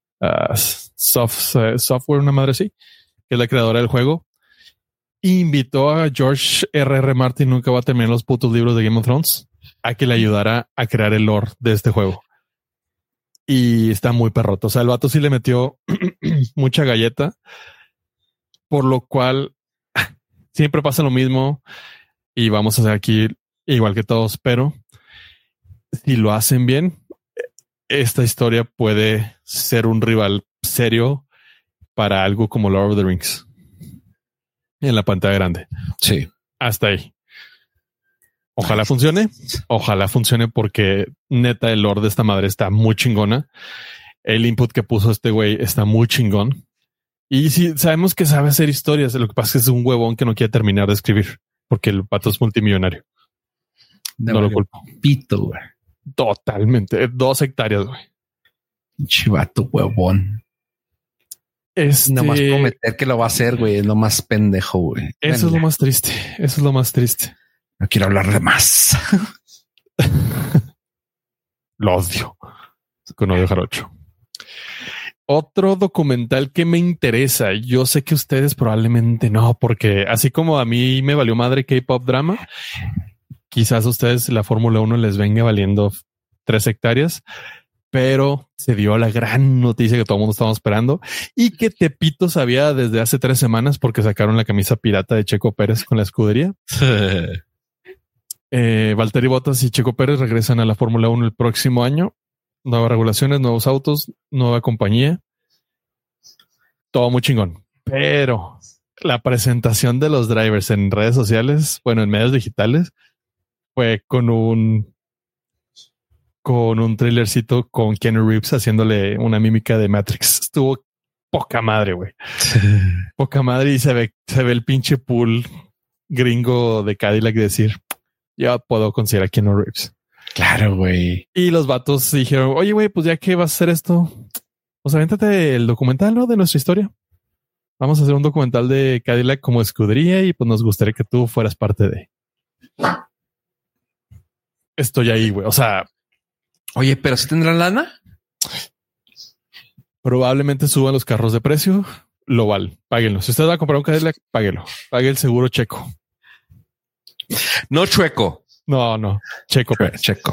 Software, una madre así, que es la creadora del juego, invitó a George R.R. Martin, nunca va a terminar los putos libros de Game of Thrones, a que le ayudara a crear el lore de este juego. Y está muy perroto. O sea, el vato sí le metió mucha galleta, por lo cual siempre pasa lo mismo y vamos a hacer aquí igual que todos, pero si lo hacen bien, esta historia puede ser un rival serio para algo como Lord of the Rings en la pantalla grande. Sí. Hasta ahí. Ojalá funcione. Ojalá funcione porque neta el lore de esta madre está muy chingona. El input que puso este güey está muy chingón. Y sí, sabemos que sabe hacer historias. Lo que pasa es que es un huevón que no quiere terminar de escribir porque el pato es multimillonario. No lo culpo. Pito, güey. Totalmente. 2 hectáreas, güey. Chivato huevón. Nomás prometer que lo va a hacer, güey. Es lo más pendejo, güey. Eso es lo más triste. Eso es lo más triste. No quiero hablar de más. Lo odio. Con odio jarocho. Otro documental que me interesa. Yo sé que ustedes probablemente no, porque así como a mí me valió madre K-pop drama, quizás a ustedes la Fórmula 1 les venga valiendo 3 hectáreas, pero se dio la gran noticia que todo el mundo estaba esperando y que Tepito sabía desde hace 3 semanas porque sacaron la camisa pirata de Checo Pérez con la escudería. Valtteri Bottas y Checo Pérez regresan a la Fórmula 1 el próximo año. Nuevas regulaciones, nuevos autos, nueva compañía. Todo muy chingón. Pero la presentación de los drivers en redes sociales, bueno, en medios digitales, fue con un trailercito con Keanu Reeves haciéndole una mímica de Matrix. Estuvo poca madre, güey. Poca madre y se ve el pinche pool gringo de Cadillac decir, ya puedo considerar a Keanu Reeves. Claro, güey. Y los vatos dijeron, oye, güey, pues ya que vas a hacer esto, pues avéntate el documental, ¿no? De nuestra historia. Vamos a hacer un documental de Cadillac como escudería y pues nos gustaría que tú fueras parte de. Estoy ahí, güey. O sea, oye, pero si tendrán lana. Probablemente suban los carros de precio. Lo vale. Páguenlo. Si usted va a comprar un Cadillac, páguelo. Pague el seguro Checo. No Chueco. No. Checo Pérez. Checo.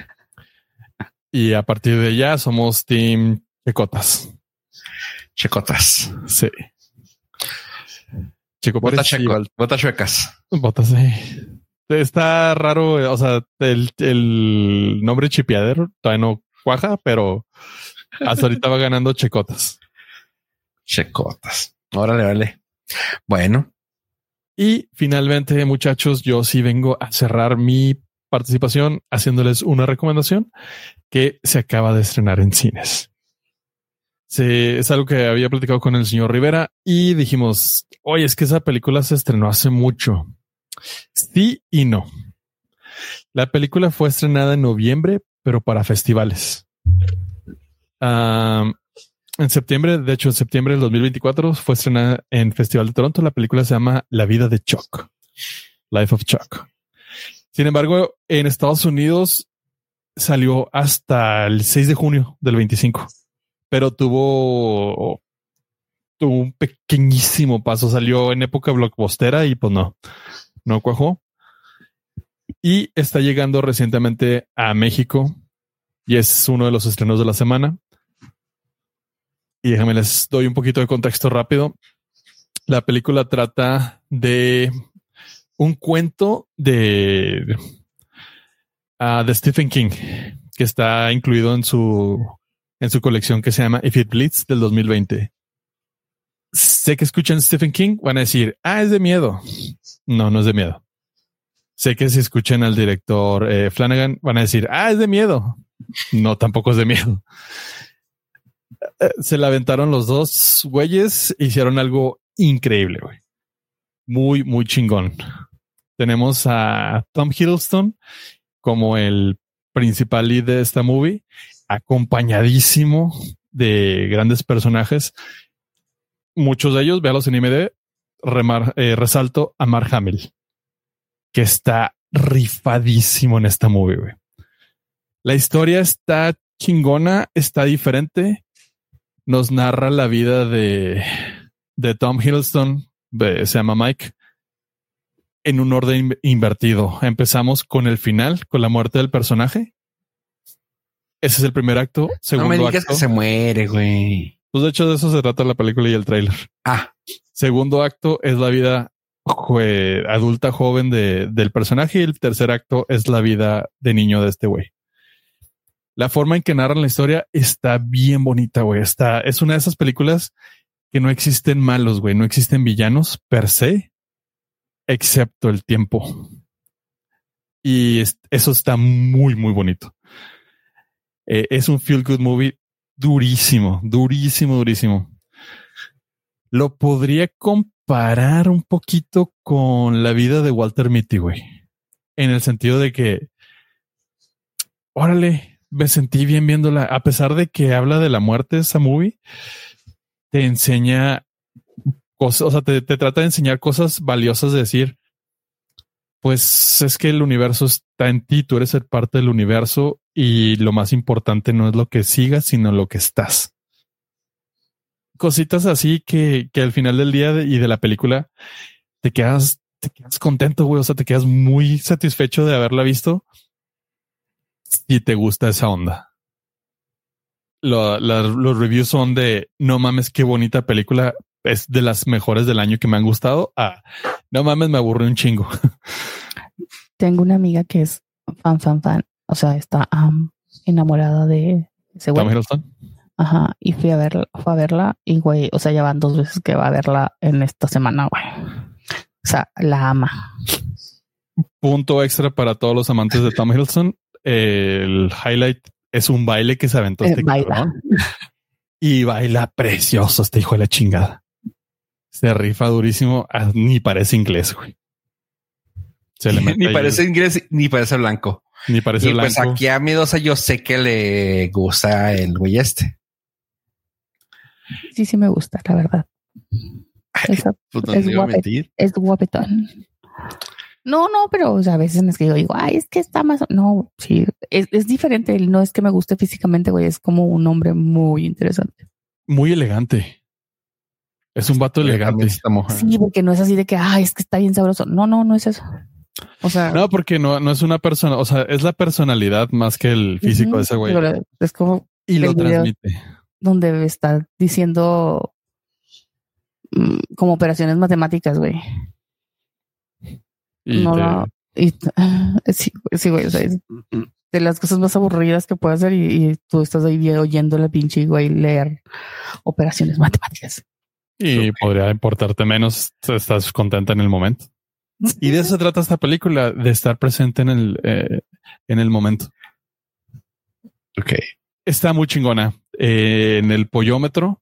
Y a partir de ya somos Team Checotas. Checotas. Sí. Checo Bota Pérez. Checo. Bota chuecas. Botas, sí. Está raro, o sea, el nombre chipeadero todavía no cuaja, pero hasta ahorita va ganando checotas. Checotas. Órale, vale. Bueno. Y finalmente, muchachos, yo sí vengo a cerrar mi participación haciéndoles una recomendación que se acaba de estrenar en cines. Es algo que había platicado con el señor Rivera y dijimos, oye, es que esa película se estrenó hace mucho. Sí y no. La película fue estrenada en noviembre, pero para festivales. En septiembre, de hecho, en septiembre del 2024 fue estrenada en Festival de Toronto. La película se llama La vida de Chuck, Life of Chuck. Sin embargo, en Estados Unidos salió hasta el 6 de junio del 25, pero tuvo un pequeñísimo paso. Salió en época blockbustera y pues no cuajó. Y está llegando recientemente a México y es uno de los estrenos de la semana. Y déjame les doy un poquito de contexto rápido. La película trata de un cuento de Stephen King que está incluido en su colección que se llama If It Bleeds del 2020. Sé que escuchan Stephen King, van a decir, es de miedo. No es de miedo. Sé que si escuchan al director Flanagan, van a decir, es de miedo. No, tampoco es de miedo. Se la aventaron los dos güeyes, hicieron algo increíble, güey. Muy, muy chingón. Tenemos a Tom Hiddleston como el principal lead de esta movie, acompañadísimo de grandes personajes. Muchos de ellos, véalos en IMDb, resalto a Mark Hamill, que está rifadísimo en esta movie, güey. La historia está chingona, está diferente. Nos narra la vida de Tom Hiddleston, se llama Mike, en un orden invertido. Empezamos con el final, con la muerte del personaje. Ese es el primer acto. Segundo no me digas acto, que se muere, güey. Pues de hecho de eso se trata la película y el tráiler. Segundo acto es la vida adulta joven del personaje y el tercer acto es la vida de niño de este güey. La forma en que narran la historia está bien bonita, güey. Es una de esas películas que no existen malos, güey. No existen villanos per se, excepto el tiempo. Y eso está muy, muy bonito. Es un feel good movie durísimo, durísimo, durísimo. Lo podría comparar un poquito con la vida de Walter Mitty, güey. En el sentido de que, órale, me sentí bien viéndola. A pesar de que habla de la muerte de esa movie, te enseña cosas, o sea, te trata de enseñar cosas valiosas de decir, pues es que el universo está en ti, tú eres el parte del universo y lo más importante no es lo que sigas, sino lo que estás. Cositas así que al final del día y de la película te quedas contento, güey. O sea, te quedas muy satisfecho de haberla visto y te gusta esa onda. Los reviews son de no mames, qué bonita película. Es de las mejores del año que me han gustado. No mames, me aburrí un chingo. Tengo una amiga que es fan. O sea, está enamorada de ese güey. ¿Tom Hiddleston? Ajá. Y fue a verla y güey, o sea, ya van 2 veces que va a verla en esta semana, güey. O sea, la ama. Punto extra para todos los amantes de Tom Hiddleston. El highlight es un baile que se aventó este cabrón. Y baila precioso este hijo de la chingada. Se rifa durísimo. Ni parece inglés, güey. Ni parece inglés, ni parece blanco. Ni parece blanco. Pues aquí a Medosa yo sé que le gusta el güey este. Sí me gusta, la verdad. Es guapetón. No, pero o sea, a veces en es que yo digo, es que está más. No, sí, es diferente. No es que me guste físicamente, güey. Es como un hombre muy interesante. Muy elegante. Es un vato elegante. Esta mujer. Sí, porque no es así de que, es que está bien sabroso. No es eso. O sea, no, porque no es una persona. O sea, es la personalidad más que el físico de ese güey. Es como y lo transmite. Donde está diciendo como operaciones matemáticas, güey. Sí, güey, o sea, es de las cosas más aburridas que puede hacer y tú estás ahí oyendo la pinche güey leer operaciones matemáticas. Y podría importarte menos, estás contenta en el momento. Y de eso se trata esta película, de estar presente en el momento. Ok. Está muy chingona. En el pollómetro,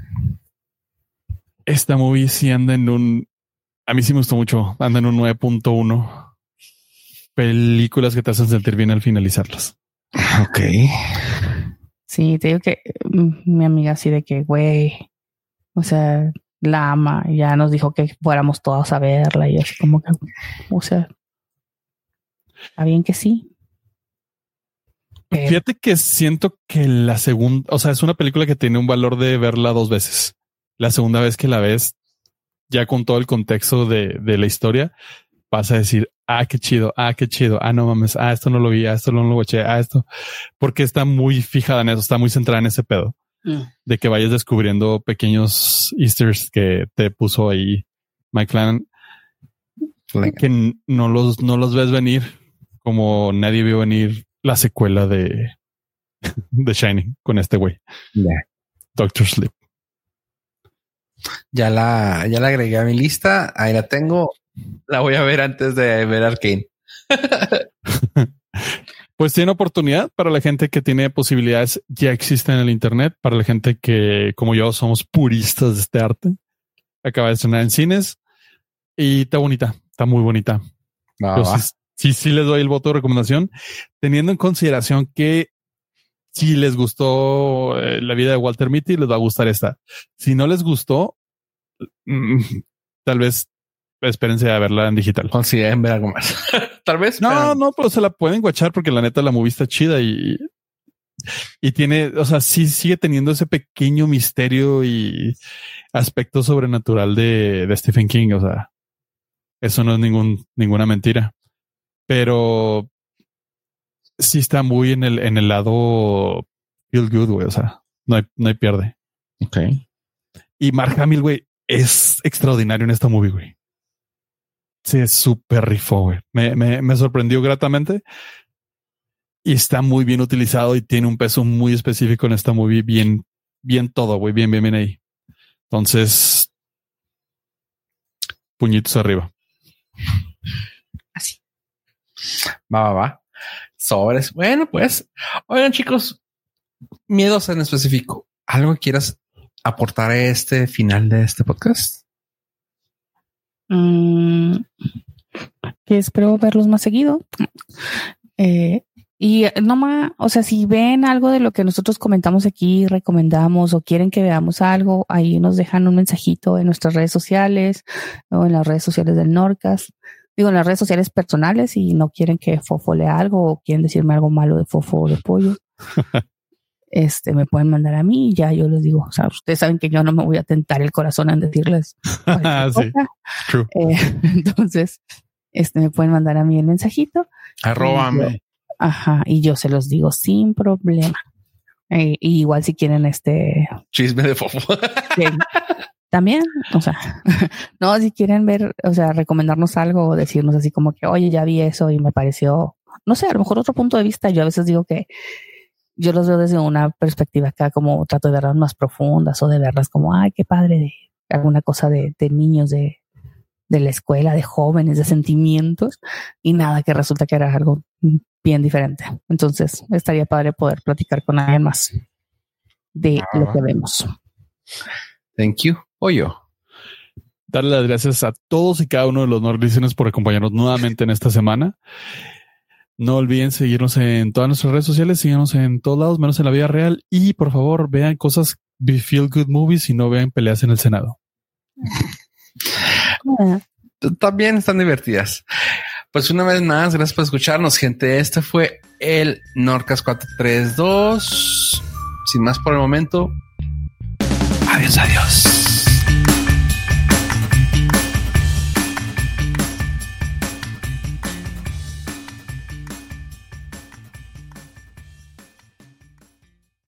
esta movie sí anda en un... A mí sí me gustó mucho. Anda en un 9.1. Películas que te hacen sentir bien al finalizarlas. Ok. Sí, te digo que mi amiga así de que, güey, o sea, la ama, ya nos dijo que fuéramos todos a verla y así como que, o sea, está bien que sí. Pero... Fíjate que siento que la segunda, o sea, es una película que tiene un valor de verla 2 veces. La segunda vez que la ves, ya con todo el contexto de la historia, vas a decir, qué chido, no mames, esto no lo vi, esto no lo watché, esto, porque está muy fijada en eso, está muy centrada en ese pedo, de que vayas descubriendo pequeños easters que te puso ahí Mike Flanagan, que no los ves venir como nadie vio venir la secuela de Shining con este güey. Yeah. Doctor Sleep. Ya la agregué a mi lista. Ahí la tengo. La voy a ver antes de ver Arcane. Pues tiene oportunidad para la gente que tiene posibilidades. Ya existe en el internet. Para la gente que, como yo, somos puristas de este arte. Acaba de estrenar en cines y está bonita. Está muy bonita. Sí les doy el voto de recomendación, teniendo en consideración que si les gustó la vida de Walter Mitty, les va a gustar esta. Si no les gustó, tal vez espérense a verla en digital. Consideren ver algo más. Tal vez. No, pero se la pueden guachar porque la neta la movie está chida y tiene, o sea, sí sigue teniendo ese pequeño misterio y aspecto sobrenatural de Stephen King. O sea, eso no es ninguna mentira, pero sí está muy en el lado feel good, güey. O sea, no hay pierde. Ok. Y Mark Hamill, güey, es extraordinario en esta movie, güey. Sí, es súper rifó, güey. Me sorprendió gratamente y está muy bien utilizado y tiene un peso muy específico en esta movie. Bien todo, güey. Bien ahí. Entonces, puñitos arriba. Así. Va. Sobres. Bueno, pues, oigan, chicos, miedos en específico. ¿Algo que quieras aportar a este final de este podcast? Que espero verlos más seguido. Y no más, o sea, si ven algo de lo que nosotros comentamos aquí, recomendamos o quieren que veamos algo, ahí nos dejan un mensajito en nuestras redes sociales o en las redes sociales del Nordcast. Digo, en las redes sociales personales, y no quieren que Fofo lea algo o quieren decirme algo malo de Fofo o de Pollo, me pueden mandar a mí y ya yo les digo. O sea, ustedes saben que yo no me voy a tentar el corazón en decirles sí, true. Entonces, me pueden mandar a mí el mensajito. Arróbame. Y yo se los digo sin problema. Y igual si quieren chisme de Fofo. También, o sea, no, si quieren ver, o sea, recomendarnos algo o decirnos así como que, oye, ya vi eso y me pareció, no sé, a lo mejor otro punto de vista. Yo a veces digo que yo los veo desde una perspectiva acá, como trato de verlas más profundas o de verlas como, ay, qué padre, de alguna cosa de niños, de la escuela, de jóvenes, de sentimientos, y nada, que resulta que era algo bien diferente. Entonces, estaría padre poder platicar con alguien más de lo que vemos. Thank you. Oyo. Darle las gracias a todos y cada uno de los Nordlisteners por acompañarnos nuevamente en esta semana. No olviden seguirnos en todas nuestras redes sociales, síganos en todos lados, menos en la vida real. Y por favor, vean cosas feel good movies y no vean peleas en el Senado. También están divertidas. Pues una vez más, gracias por escucharnos, gente. Este fue el Nordcast 432. Sin más por el momento. Adiós.